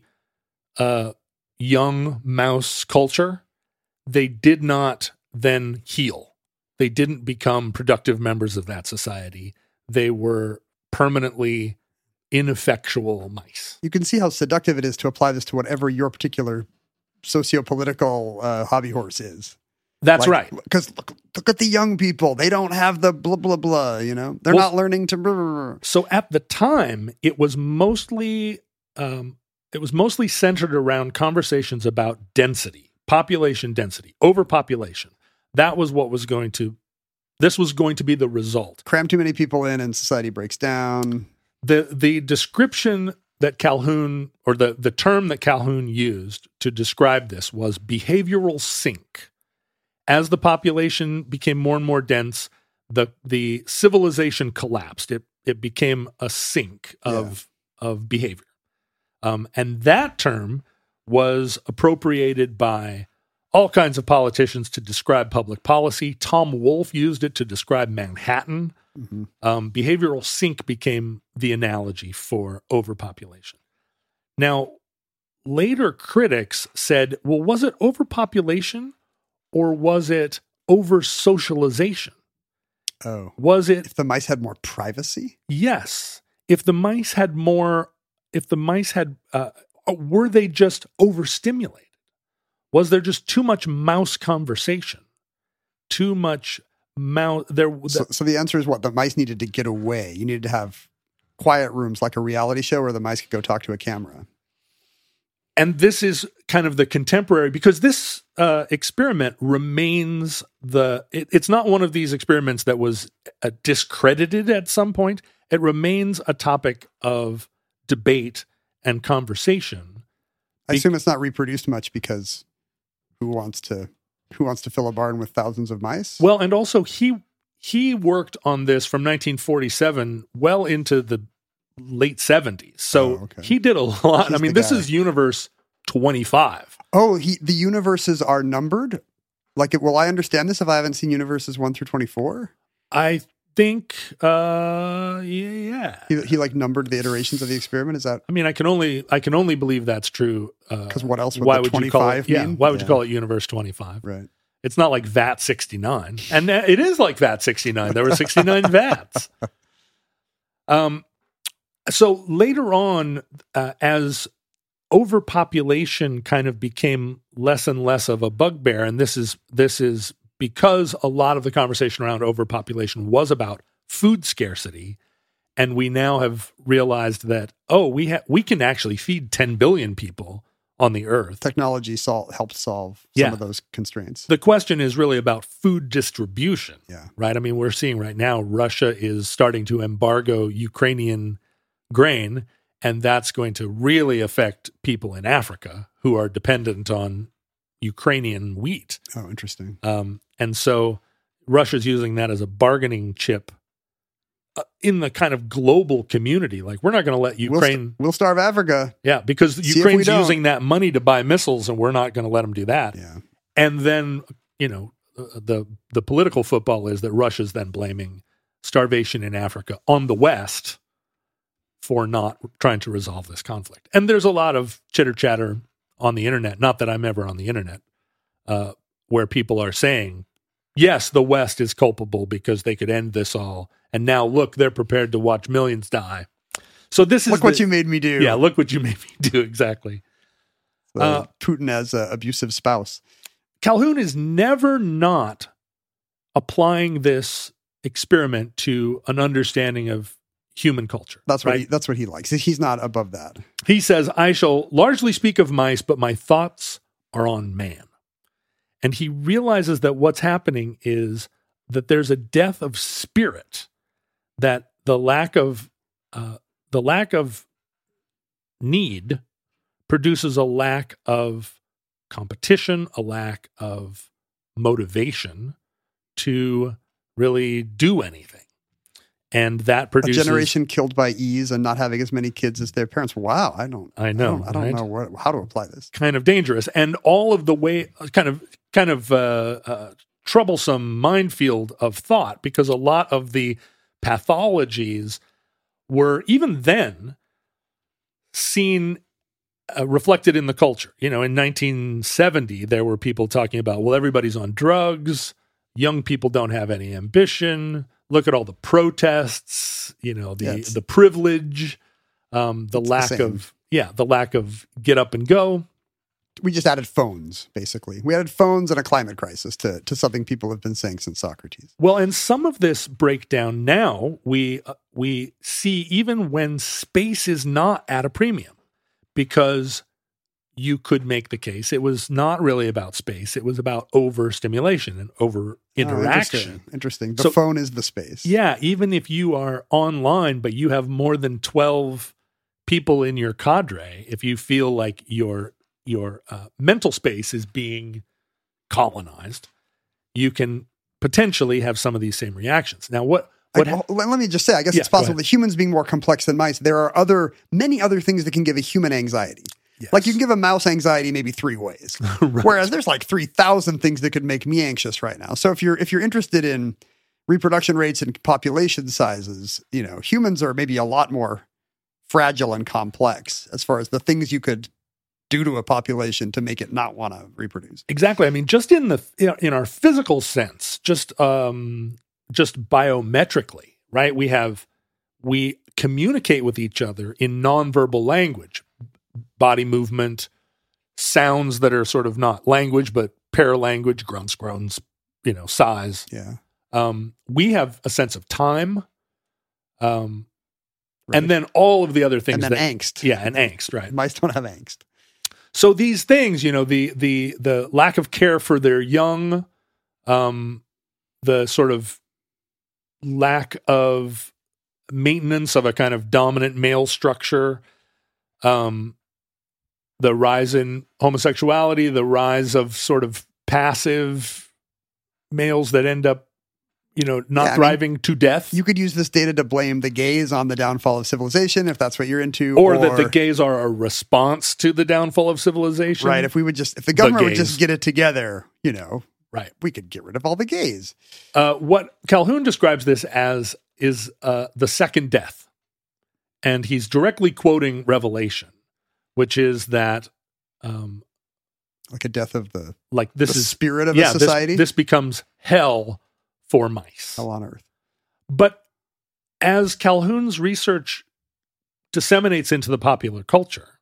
young mouse culture, they did not then heal. They didn't become productive members of that society. They were permanently ineffectual mice. You can see how seductive it is to apply this to whatever your particular socio-political hobby horse is. That's right. Because look at the young people. They don't have the blah, blah, blah, They're not learning to... Blah, blah, blah. So at the time, it was mostly centered around conversations about density, population density, overpopulation. That was what was this was going to be the result. Cram too many people in and society breaks down. The description that Calhoun, or the term that Calhoun used to describe this, was behavioral sink. As the population became more and more dense, the civilization collapsed. It became a sink of behavior. And that term was appropriated by all kinds of politicians to describe public policy. Tom Wolfe used it to describe Manhattan. Mm-hmm. Behavioral sink became the analogy for overpopulation. Now, later critics said, well, was it overpopulation or was it over-socialization? Oh. Was it... If the mice had more privacy? Yes. If the mice had were they just overstimulated? Was there just too much mouse conversation? Too much mouse... So the answer is what? The mice needed to get away. You needed to have quiet rooms like a reality show where the mice could go talk to a camera. And this is kind of the contemporary, because this experiment remains it's not one of these experiments that was discredited at some point. it remains a topic of debate and conversation. I assume it's not reproduced much because who wants to fill a barn with thousands of mice? Well, and also he worked on this from 1947 well into the late 70s. So he did a lot. He's this is universe 25. Oh, the universes are numbered? Will I understand this if I haven't seen universes 1 through 24? I think, yeah. He numbered the iterations of the experiment. Is that? I can only believe that's true. Because what else would why the would 25 you call it? mean? Yeah. Why would you call it universe 25? Right. It's not like VAT 69, and it is like VAT 69. There were 69 VATs. So later on, as overpopulation kind of became less and less of a bugbear, and this is because a lot of the conversation around overpopulation was about food scarcity, and we now have realized that we can actually feed 10 billion people on the earth. Technology helped solve some of those constraints. The question is really about food distribution, yeah. Right? We're seeing right now Russia is starting to embargo Ukrainian grain, and that's going to really affect people in Africa who are dependent on Ukrainian wheat. Oh, interesting. And so Russia's using that as a bargaining chip in the kind of global community. Like, we're not going to let Ukraine... We'll starve Africa. Yeah, because Ukraine's using that money to buy missiles, and we're not going to let them do that. Yeah. And then, the political football is that Russia's then blaming starvation in Africa on the West for not trying to resolve this conflict. And there's a lot of chitter-chatter on the internet, not that I'm ever on the internet, where people are saying, yes, the West is culpable because they could end this all. And now, look, they're prepared to watch millions die. So this is what you made me do. Yeah, look what you made me do, exactly. Putin as an abusive spouse. Calhoun is never not applying this experiment to an understanding of human culture. That's what he likes. He's not above that. He says, I shall largely speak of mice, but my thoughts are on man. And he realizes that what's happening is that there's a death of spirit, that the lack of need produces a lack of competition, a lack of motivation to really do anything. And that produces a generation killed by ease and not having as many kids as their parents. Wow, I don't know how to apply this. Kind of dangerous, and all of the way, kind of troublesome minefield of thought, because a lot of the pathologies were even then seen reflected in the culture. In 1970, there were people talking about, well, everybody's on drugs, young people don't have any ambition. Look at all the protests, the privilege, the lack of get up and go. We just added phones, basically. We added phones and a climate crisis to something people have been saying since Socrates. Well, and some of this breakdown now we see even when space is not at a premium, because you could make the case it was not really about space. It was about overstimulation and over interaction. Interesting. The phone is the space. Yeah. Even if you are online, but you have more than 12 people in your cadre, if you feel like your mental space is being colonized, you can potentially have some of these same reactions. Now, let me just say, I guess it's possible that humans being more complex than mice, there are many other things that can give a human anxiety. Yes. Like, you can give a mouse anxiety maybe 3 ways, right. Whereas there's like 3,000 things that could make me anxious right now. So if you're interested in reproduction rates and population sizes, humans are maybe a lot more fragile and complex as far as the things you could do to a population to make it not want to reproduce. Exactly. Just in our physical sense, just biometrically, right? We communicate with each other in nonverbal language. Body movement, sounds that are sort of not language, but paralanguage, grunts, groans, size. Yeah. We have a sense of time. Right. And then all of the other things. And then angst. Yeah, and angst, right. Mice don't have angst. So these things, the lack of care for their young, the sort of lack of maintenance of a kind of dominant male structure, the rise in homosexuality, the rise of sort of passive males that end up, not thriving to death. You could use this data to blame the gays on the downfall of civilization, if that's what you're into. Or that the gays are a response to the downfall of civilization. Right. If the government would just get it together, right, we could get rid of all the gays. What Calhoun describes this as is the second death. And he's directly quoting Revelation, which is that like a death of the spirit of a society. This becomes hell for mice. Hell on earth. But as Calhoun's research disseminates into the popular culture,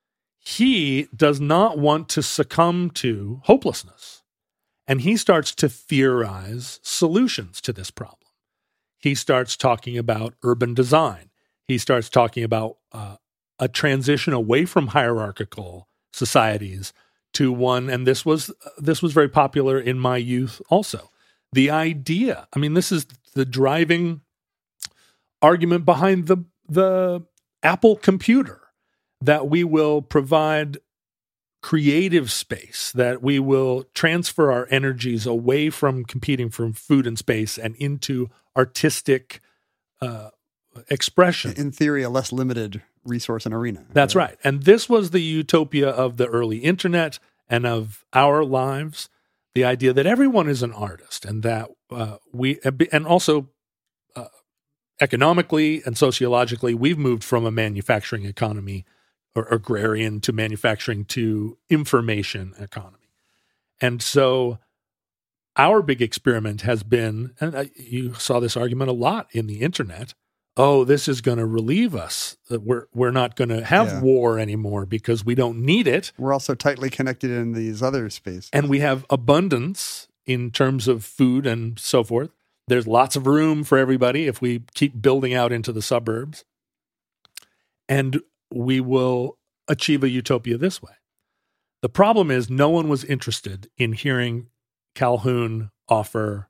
he does not want to succumb to hopelessness. And he starts to theorize solutions to this problem. He starts talking about urban design. He starts talking about a transition away from hierarchical societies to one, and this was very popular in my youth also. The idea, this is the driving argument behind the Apple computer, that we will provide creative space, that we will transfer our energies away from competing for food and space and into artistic expression. In theory, a less limited resource and arena. That's right. And this was the utopia of the early internet and of our lives. The idea that everyone is an artist, and that and also economically and sociologically, we've moved from a manufacturing economy or agrarian to manufacturing to information economy. And so our big experiment has been, and you saw this argument a lot in the internet, this is going to relieve us. We're not going to have war anymore because we don't need it. We're also tightly connected in these other spaces. And we have abundance in terms of food and so forth. There's lots of room for everybody if we keep building out into the suburbs. And we will achieve a utopia this way. The problem is no one was interested in hearing Calhoun offer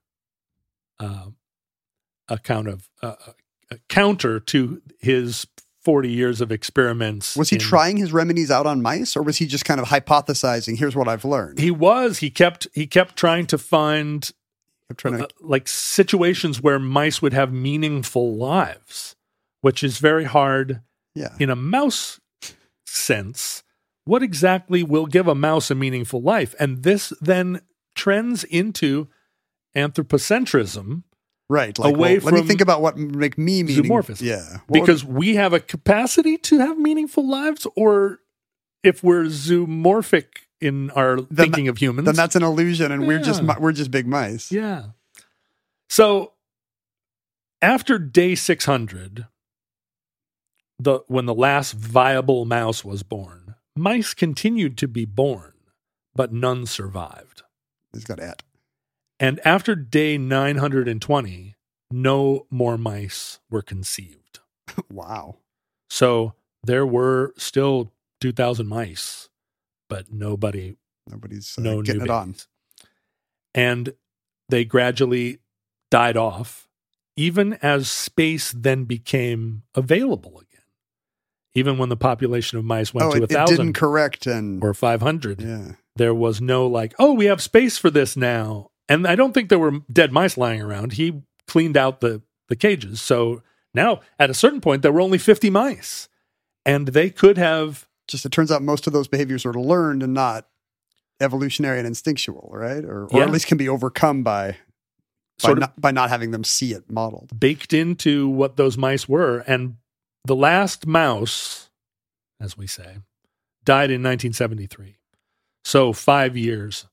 a counter to his 40 years of experiments. Was he trying his remedies out on mice, or was he just kind of hypothesizing, here's what I've learned? He kept trying to find like situations where mice would have meaningful lives, which is very hard in a mouse sense. What exactly will give a mouse a meaningful life? And this then trends into anthropocentrism. Right. Like, away let me think about what make me meaningful. Zoomorphism. Yeah. Because we have a capacity to have meaningful lives, or if we're zoomorphic in our thinking of humans, then that's an illusion, and we're just big mice. Yeah. So after day 600, when the last viable mouse was born, mice continued to be born, but none survived. He's got at. And after day 920, no more mice were conceived. Wow. So there were still 2,000 mice, but nobody's getting it on. And they gradually died off, even as space then became available again. Even when the population of mice went to 1,000, it didn't correct or 500. There was no we have space for this now. And I don't think there were dead mice lying around. He cleaned out the cages. So now, at a certain point, there were only 50 mice. And they could have... It turns out most of those behaviors are learned and not evolutionary and instinctual, right? Or at least can be overcome by not having them see it modeled. Baked into what those mice were. And the last mouse, as we say, died in 1973. So 5 years...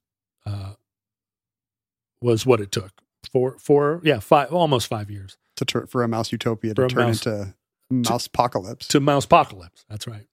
was what it took almost 5 years for a mouse utopia to turn into mouse apocalypse. To mouse apocalypse, that's right.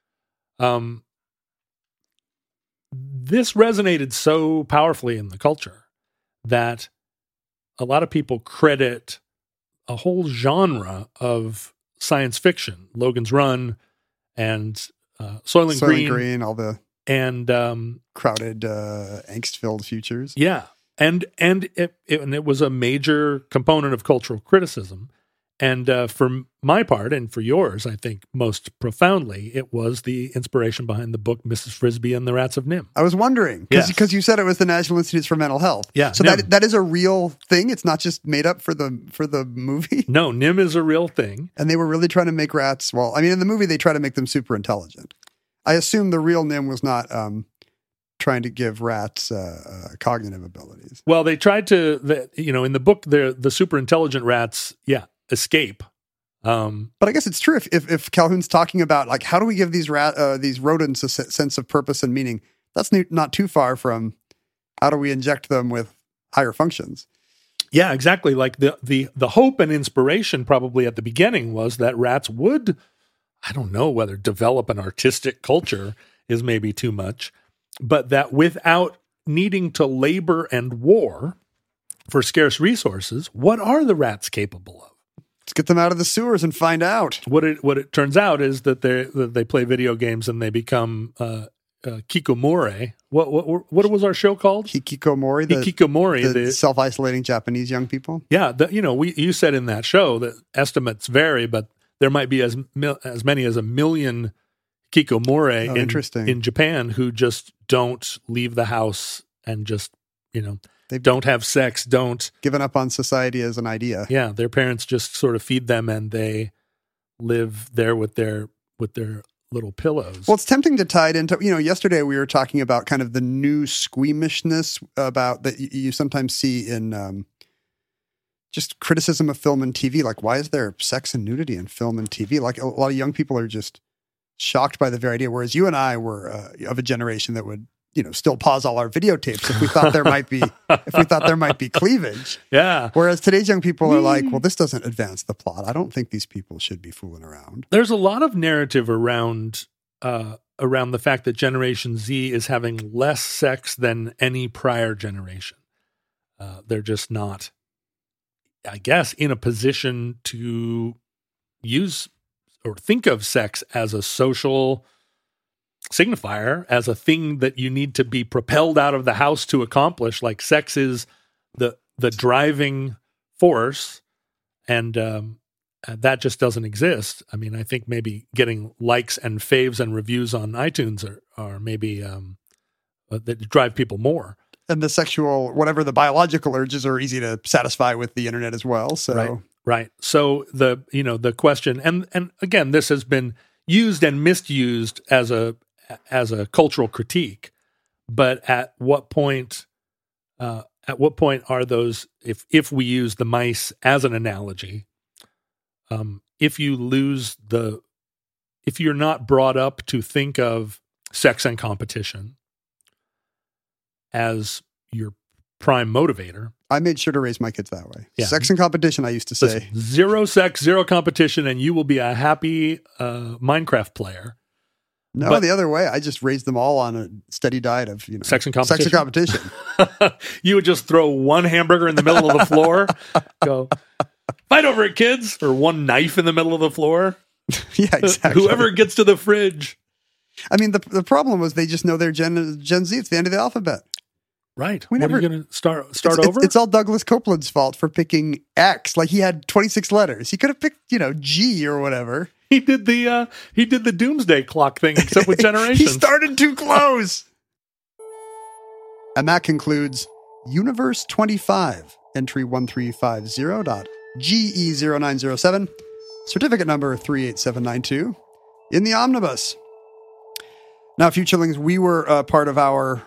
This resonated so powerfully in the culture that a lot of people credit a whole genre of science fiction, Logan's Run and Soylent Green, all the crowded, angst-filled futures. Yeah. And it was a major component of cultural criticism. And for my part, and for yours, I think most profoundly, it was the inspiration behind the book Mrs. Frisbee and the Rats of Nim. I was wondering, Yes. because you said it was the National Institutes for Mental Health. Yeah, So NIM. that is a real thing. It's not just made up for the movie. No, Nim is a real thing. And they were really trying to make rats. Well, I mean, in the movie, they try to make them super intelligent. I assume the real Nim was not trying to give rats cognitive abilities. Well, they tried to, in the book, the super intelligent rats, escape. But I guess it's true if Calhoun's talking about like how do we give these rodents a sense of purpose and meaning? That's not too far from how do we inject them with higher functions. Yeah, exactly. Like the hope and inspiration probably at the beginning was that rats would, I don't know whether develop an artistic culture is maybe too much, but that without needing to labor and war for scarce resources, what are the rats capable of? Let's get them out of the sewers and find out. What it turns out is that they play video games and they become kikomore. What was our show called? Hikikomori, Hikikomori, the self-isolating Japanese young people. Yeah, you said in that show that estimates vary, but there might be as many as 1 million kikomore in Japan who just don't leave the house and just they don't have sex, don't given up on society as an idea. Yeah, their parents just sort of feed them and they live there with their little pillows. Well, it's tempting to tie it into, yesterday we were talking about kind of the new squeamishness about that you sometimes see in just criticism of film and TV. Like, why is there sex and nudity in film and TV? Like, a lot of young people are just shocked by the very idea, whereas you and I were of a generation that would, still pause all our videotapes if we thought there might be cleavage. Yeah. Whereas today's young people are like, well, this doesn't advance the plot. I don't think these people should be fooling around. There's a lot of narrative around the fact that Generation Z is having less sex than any prior generation. They're just not, I guess, in a position to use or think of sex as a social signifier, as a thing that you need to be propelled out of the house to accomplish. Like, sex is the driving force, and that just doesn't exist. I mean, I think maybe getting likes and faves and reviews on iTunes are maybe that drive people more. And the sexual, whatever the biological urges are easy to satisfy with the internet as well. So right. So the question, and again, this has been used and misused as a cultural critique, but at what point are those, if we use the mice as an analogy, if you're not brought up to think of sex and competition as your prime motivator. I made sure to raise my kids that way. Yeah. Sex and competition, I used to say. Listen, 0 sex, 0 competition, and you will be a happy Minecraft player. No, But- the other way. I just raised them all on a steady diet of Sex and competition. Sex and competition. You would just throw one hamburger in the middle of the floor, go, fight over it, kids, or one knife in the middle of the floor. Yeah, exactly. Whoever gets to the fridge. I mean, the problem was they just know they're Gen Z. It's the end of the alphabet. Right. We What are never- you going to start It's- over? It's all Douglas Copeland's fault for picking X. Like, he had 26 letters. He could have picked, G or whatever. He did the doomsday clock thing, except with generations. He started too close. And that concludes Universe 25, entry 1350.GE0907, certificate number 38792, in the omnibus. Now, Futurelings, we were part of our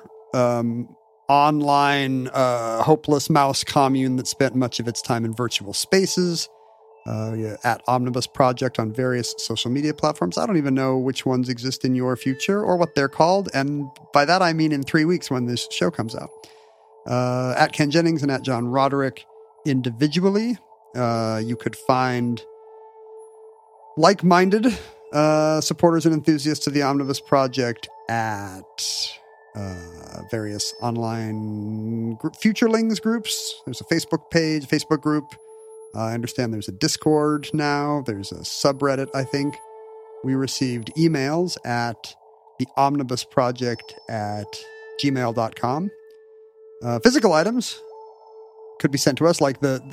online hopeless mouse commune that spent much of its time in virtual spaces. At Omnibus Project on various social media platforms. I don't even know which ones exist in your future or what they're called. And by that, I mean in 3 weeks when this show comes out. At Ken Jennings and at John Roderick individually. You could find like-minded supporters and enthusiasts of the Omnibus Project at various online Futurelings groups. There's a Facebook page, Facebook group. I understand there's a Discord now. There's a subreddit, I think. We received emails at the Omnibus Project at gmail.com. Physical items could be sent to us, like the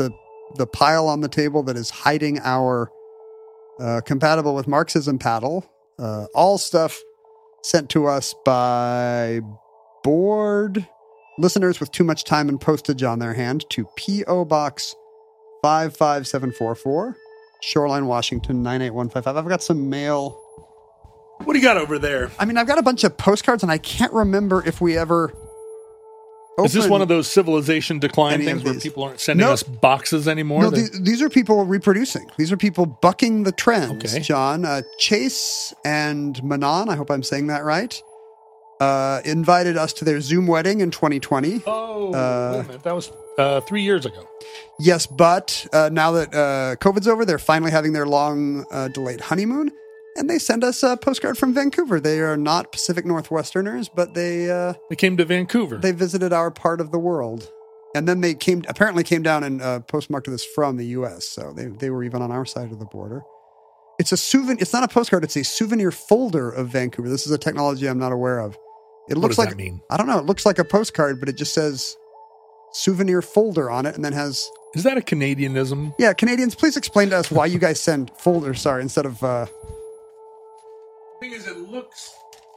the pile on the table that is hiding our compatible with Marxism paddle. All stuff sent to us by bored listeners with too much time and postage on their hand to P.O. Box 55744, Shoreline, Washington 98155. I've got some mail. What do you got over there? I mean, I've got a bunch of postcards, and I can't remember if we ever Is this opened one of those civilization decline any of things where these. people aren't sending No. us boxes anymore? No, these are people reproducing. These are people bucking the trends, Okay. John. Chase and Manon, I hope I'm saying that right, invited us to their Zoom wedding in 2020. Oh, wait a minute. That was 3 years ago. Yes, but now that COVID's over, they're finally having their long delayed honeymoon, and they send us a postcard from Vancouver. They are not Pacific Northwesterners, but they came to Vancouver. they visited our part of the world. And then they apparently came down and postmarked this from the U.S., so they were even on our side of the border. It's a souvenir. It's not a postcard. It's a souvenir folder of Vancouver. This is a technology I'm not aware of. It What looks does like that mean? I don't know. It looks like a postcard, but it just says souvenir folder on it, and then has Is that a Canadianism? yeah. Canadians, please explain to us why you guys send folders. Sorry, instead of The thing is, it looks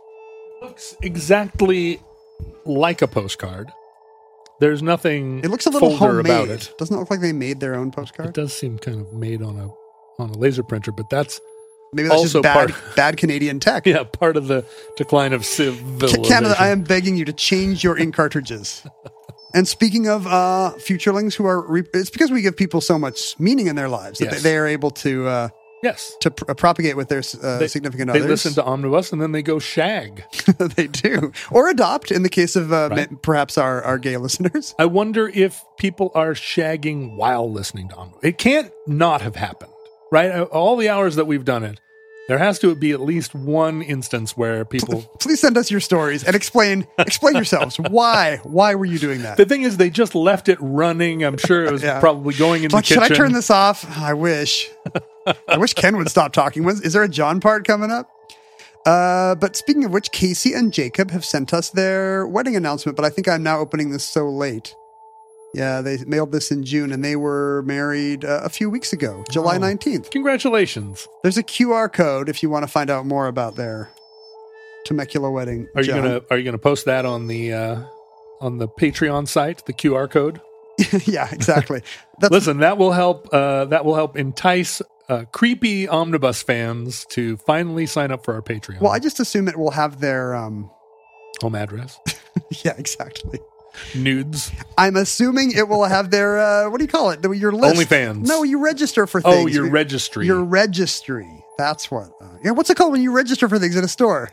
exactly like a postcard. There's nothing. it looks a little folder homemade. about it. Doesn't it look like they made their own It postcard? does seem kind of made on a laser printer, but that's Maybe that's also just bad Canadian tech. part of the decline of civilization. Canada, I am begging you to change your ink cartridges. And speaking of futurelings who are, it's because we give people so much meaning in their lives that Yes. they are able to Yes. propagate with their significant They others. listen to Omnibus and then they go shag. They do, or adopt in the case of Right. perhaps our gay listeners. I wonder if people are shagging while listening to Omnibus. It can't not have happened, right? All the hours that we've done it, there has to be at least one instance where people. Please send us your stories and explain yourselves. Why were you doing that? The thing is, they just left it running. I'm sure it was Yeah. probably going in Like, the should kitchen. I turn this off? I wish. I wish Ken would stop talking. Is there a John part coming up? But speaking of which, Casey and Jacob have sent us their wedding announcement, but I think I'm now opening this so late. Yeah, they mailed this in June, and they were married a few weeks ago, July 19th. Congratulations! There's a QR code if you want to find out more about their Temecula wedding. Are you John. gonna post that on the Patreon site, the QR code? Yeah, exactly. That's Listen, that will help. That will help entice creepy Omnibus fans to finally sign up for our Patreon. well, I just assume it will have their Home address, yeah, exactly. nudes. I'm assuming it will have their what do you call it? Your list. OnlyFans. No, you register for Oh, things. your registry. Your registry. That's what. Yeah, what's it called when you register for things at a store?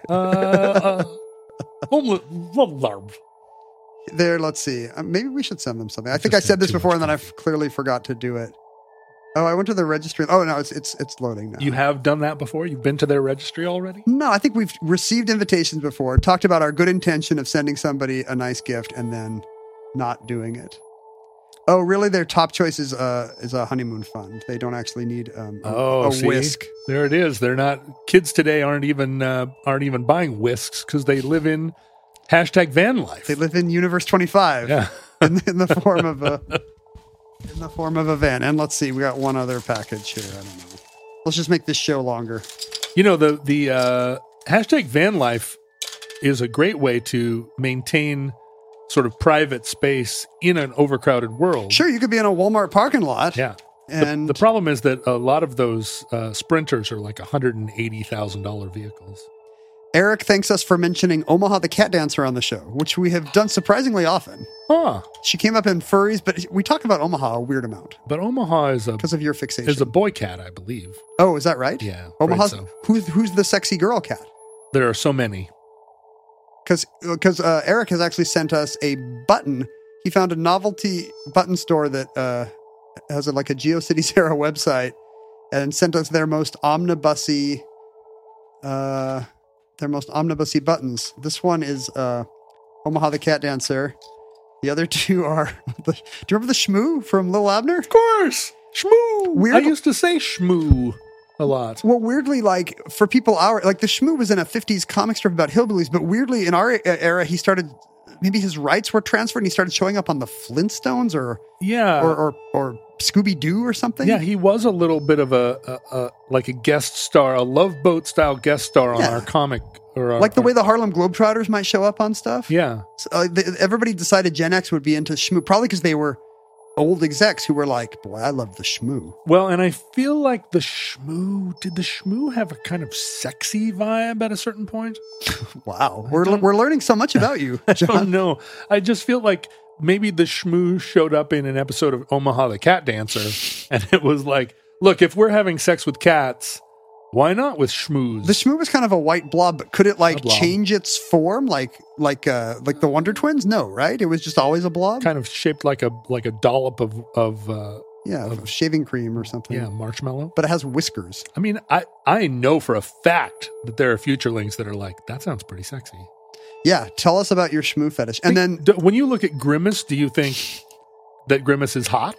Homeless. There. Let's see. Maybe we should send them something. I think I said this too before, much and then I clearly forgot to do it. Oh, I went to the registry. Oh no, it's loading now. You have done that before? You've been to their registry already? No, I think we've received invitations before. Talked about our good intention of sending somebody a nice gift and then not doing it. Oh, really? Their top choice is a honeymoon fund. They don't actually need a see? whisk. There it is. They're not. Kids today aren't even buying whisks because they live in #van life. They live in Universe 25 Yeah. in the form of a van. And let's see, we got one other package here. I don't know. Let's just make this show longer. You know, the #van life is a great way to maintain sort of private space in an overcrowded world. Sure, you could be in a Walmart parking lot. Yeah. And The problem is that a lot of those sprinters are like $180,000 vehicles. Eric thanks us for mentioning Omaha the cat dancer on the show, which we have done surprisingly often. Huh. She came up in furries, but we talk about Omaha a weird amount But Omaha because of your fixation. is a boy cat, I believe. Oh, is that right? Yeah, Omaha's afraid who's the sexy girl cat? There are so many. Because Eric has actually sent us a button. He found a novelty button store that has a GeoCities era website and sent us their most omnibusy buttons. This one is Omaha the cat dancer. The other two are do you remember the Shmoo from Lil Abner? Of course. Shmoo. Weird- I used to say shmoo a lot. Well, weirdly, for people the Shmoo was in a 50s comic strip about hillbillies, but weirdly in our era, he started, maybe his rights were transferred and he started showing up on the Flintstones or Yeah. or Scooby-Doo or something? Yeah, he was a little bit of a like a guest star, a Love Boat style guest star on Yeah. our comic. Or Like the way the Harlem Globetrotters might show up on stuff? Yeah. So, everybody decided Gen X would be into Shmoo, probably because they were old execs who were like, boy, I love the Shmoo. Well, and I feel like did the Shmoo have a kind of sexy vibe at a certain point? Wow. We're learning so much about you, Oh John. no, I just feel like maybe the Shmoo showed up in an episode of Omaha the Cat Dancer, and it was like, look, if we're having sex with cats, why not with Shmoos? The Shmoo was kind of a white blob, but could it like A blob. change its form like the Wonder Twins? No, right? It was just always a blob? Kind of shaped like a dollop of shaving cream or something. marshmallow. But it has whiskers. I mean, I know for a fact that there are futurelings that are like, that sounds pretty sexy. Yeah, tell us about your Shmoo fetish. And then, When you look at Grimace, do you think that Grimace is hot?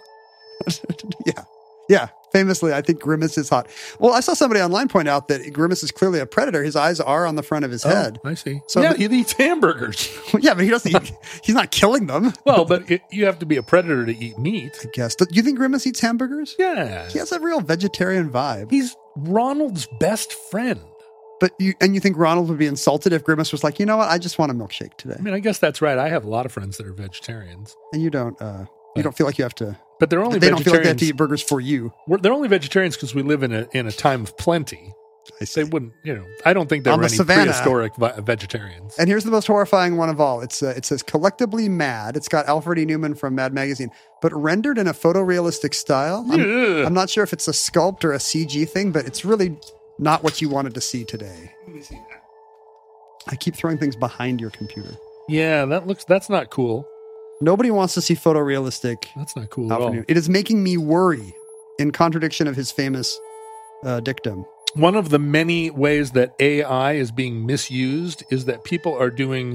yeah, famously, I think Grimace is hot. Well, I saw somebody online point out that Grimace is clearly a predator. His eyes are on the front of his head. Oh, I see. So So the- he eats hamburgers. Yeah, but he doesn't. He's not killing them. Well, but you have to be a predator to eat meat. I guess. Do you think Grimace eats hamburgers? Yeah. He has a real vegetarian vibe. He's Ronald's best friend. But you think Ronald would be insulted if Grimace was like, you know what? I just want a milkshake today. I mean, I guess that's right. I have a lot of friends that are vegetarians, And you don't feel like you have to. but they're only They don't feel like they have vegetarians. to eat burgers for you. They're only vegetarians because we live in a time of plenty. I see. They wouldn't, I don't think there On were the any savannah. prehistoric vegetarians. And here's the most horrifying one of all. It says collectively mad. It's got Alfred E. Newman from Mad Magazine, but rendered in a photorealistic style. Ugh. I'm not sure if it's a sculpt or a CG thing, but it's really not what you wanted to see today. Let me see that. I keep throwing things behind your computer. Yeah, that's not cool. Nobody wants to see photorealistic That's not cool at Alfred all. Newman. It is making me worry, in contradiction of his famous dictum. One of the many ways that AI is being misused is that people are doing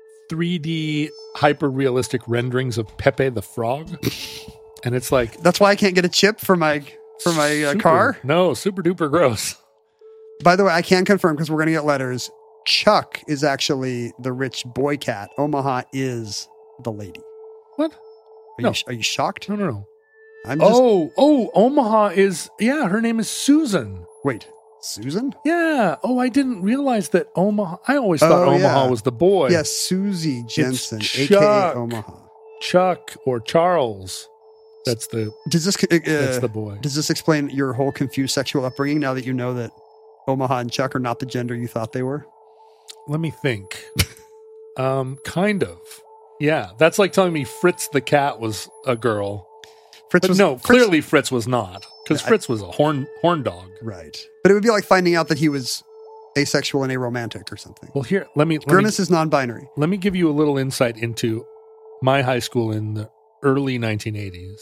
3D hyper-realistic renderings of Pepe the Frog. And it's like That's why I can't get a chip for my super- car. No, super duper gross. By the way, I can confirm because we're going to get letters. Chuck is actually the rich boy cat. Omaha is the lady. What? Are you shocked? No. I'm just Omaha is, her name is Susan. wait. Susan? Yeah. Oh, I didn't realize that Omaha. I always thought Oh, Omaha yeah. was the boy. Yes, Susie Jensen, Chuck. aka Omaha. Chuck or Charles. That's the Does this that's the boy. does this explain your whole confused sexual upbringing now that you know that Omaha and Chuck are not the gender you thought they were? Let me think. Kind of. Yeah, that's like telling me Fritz the cat was a girl. But clearly Fritz was not, because Yeah, Fritz was a horn dog. Right. But it would be like finding out that he was asexual and aromantic or something. Well, here let me Grimace is non-binary. let me give you a little insight into my high school in the early 1980s.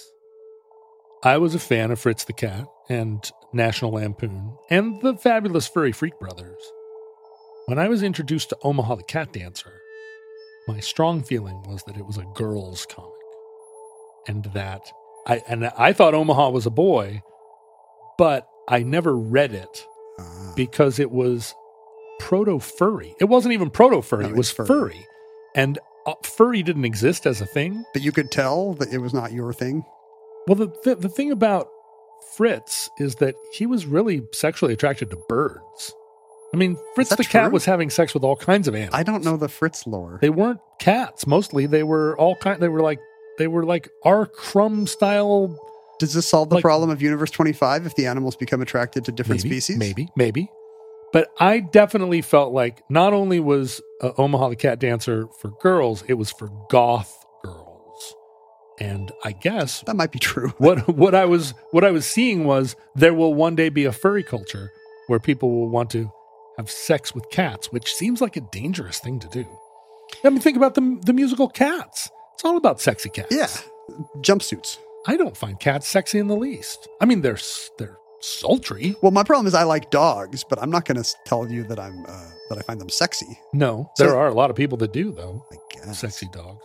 I was a fan of Fritz the Cat and National Lampoon and the Fabulous Furry Freak Brothers. When I was introduced to Omaha the Cat Dancer, my strong feeling was that it was a girl's comic, and that I thought Omaha was a boy, but I never read it because it was proto-furry. It wasn't even proto-furry. No, it was it's furry. furry. And furry didn't exist as a thing. But you could tell that it was not your thing. Well, the thing about Fritz is that he was really sexually attracted to birds. I mean, Fritz that the cat true? was having sex with all kinds of animals. I don't know the Fritz lore. They weren't cats. Mostly, they were all kind. They were like R. Crumb style. Does this solve the like- problem of Universe 25 if the animals become attracted to different species? Maybe. But I definitely felt like not only was Omaha the Cat Dancer for girls, it was for goth girls. And I guess That might be true. what I was seeing was there will one day be a furry culture where people will want to have sex with cats, which seems like a dangerous thing to do. I mean, think about the musical Cats. It's all about sexy cats. Yeah. Jumpsuits. I don't find cats sexy in the least. I mean, they're sultry. Well, my problem is I like dogs, but I'm not going to tell you that that I find them sexy. No, So- there are a lot of people that do though. I guess. Sexy dogs.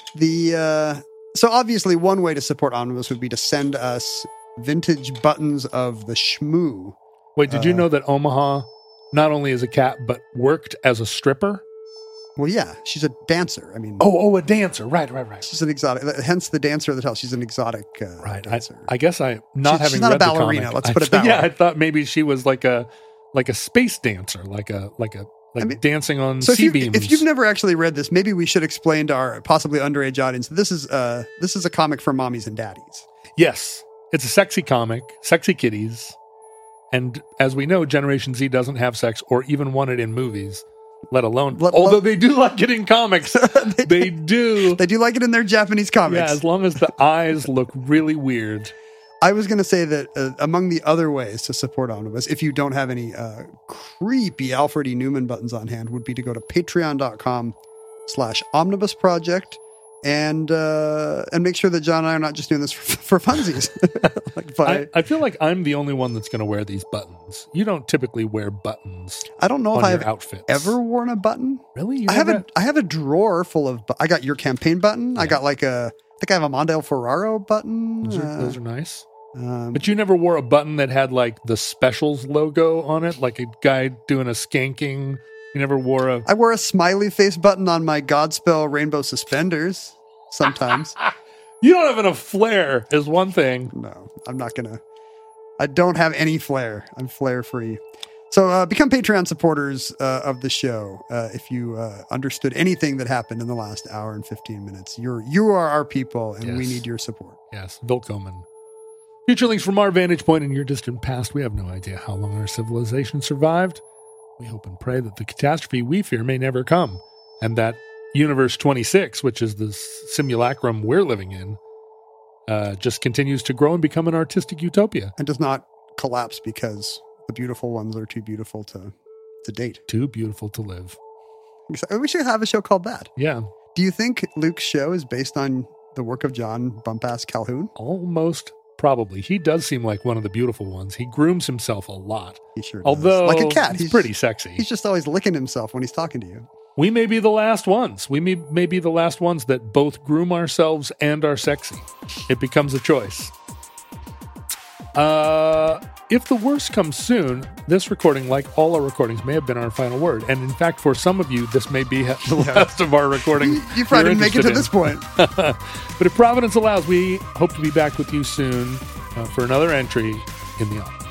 So obviously one way to support Omnibus would be to send us vintage buttons of the Shmoo. Wait, did you know that Omaha not only is a cat but worked as a stripper? Well, yeah, she's a dancer. I mean, Oh, a dancer. Right. she's an exotic. Hence the dancer of the tale. She's an exotic dancer. I guess she's not She's not a read the ballerina, comic, let's put it that yeah, way. I thought maybe she was like a space dancer, like dancing on So sea beams. if you've never actually read this, maybe we should explain to our possibly underage audience. This is a comic for mommies and daddies. Yes, it's a sexy comic, sexy kitties, and as we know, Generation Z doesn't have sex or even want it in movies, let alone. Although they do like it in comics, they do. They do like it in their Japanese comics. Yeah, as long as the eyes look really weird. I was going to say that among the other ways to support Omnibus, if you don't have any creepy Alfred E. Newman buttons on hand, would be to go to patreon.com/omnibusproject and make sure that John and I are not just doing this for funsies. I feel like I'm the only one that's going to wear these buttons. You don't typically wear buttons. I don't know if on I your have outfits. ever worn a button. Really? You I have a drawer full of. I got your campaign button. Yeah. I got I think I have a Mondale Ferraro button. Those are nice. But you never wore a button that had like the specials logo on it, like a guy doing a skanking. You never wore a. I wore a smiley face button on my Godspell rainbow suspenders sometimes. You don't have enough flair is one thing. No, I'm not gonna. I don't have any flair. I'm flair free. So become Patreon supporters of the show. If you understood anything that happened in the last hour and 15 minutes, you are our people, and we need your support. Yes, Willkommen. Future links from our vantage point in your distant past. We have no idea how long our civilization survived. We hope and pray that the catastrophe we fear may never come, and that Universe 26, which is the simulacrum we're living in, just continues to grow and become an artistic utopia. And does not collapse because the beautiful ones are too beautiful to date. Too beautiful to live. We should have a show called that. Yeah. Do you think Luke's show is based on the work of John Bumpass Calhoun? Almost. Probably. He does seem like one of the beautiful ones. He grooms himself a lot. He sure does. Although, like a cat. He's pretty sexy. He's just always licking himself when he's talking to you. We may be the last ones. We may be the last ones that both groom ourselves and are sexy. It becomes a choice. If the worst comes soon, this recording, like all our recordings, may have been our final word. And in fact, for some of you, this may be the last of our recording. You probably didn't make it to this point. But if Providence allows, we hope to be back with you soon for another entry in the Omnibus.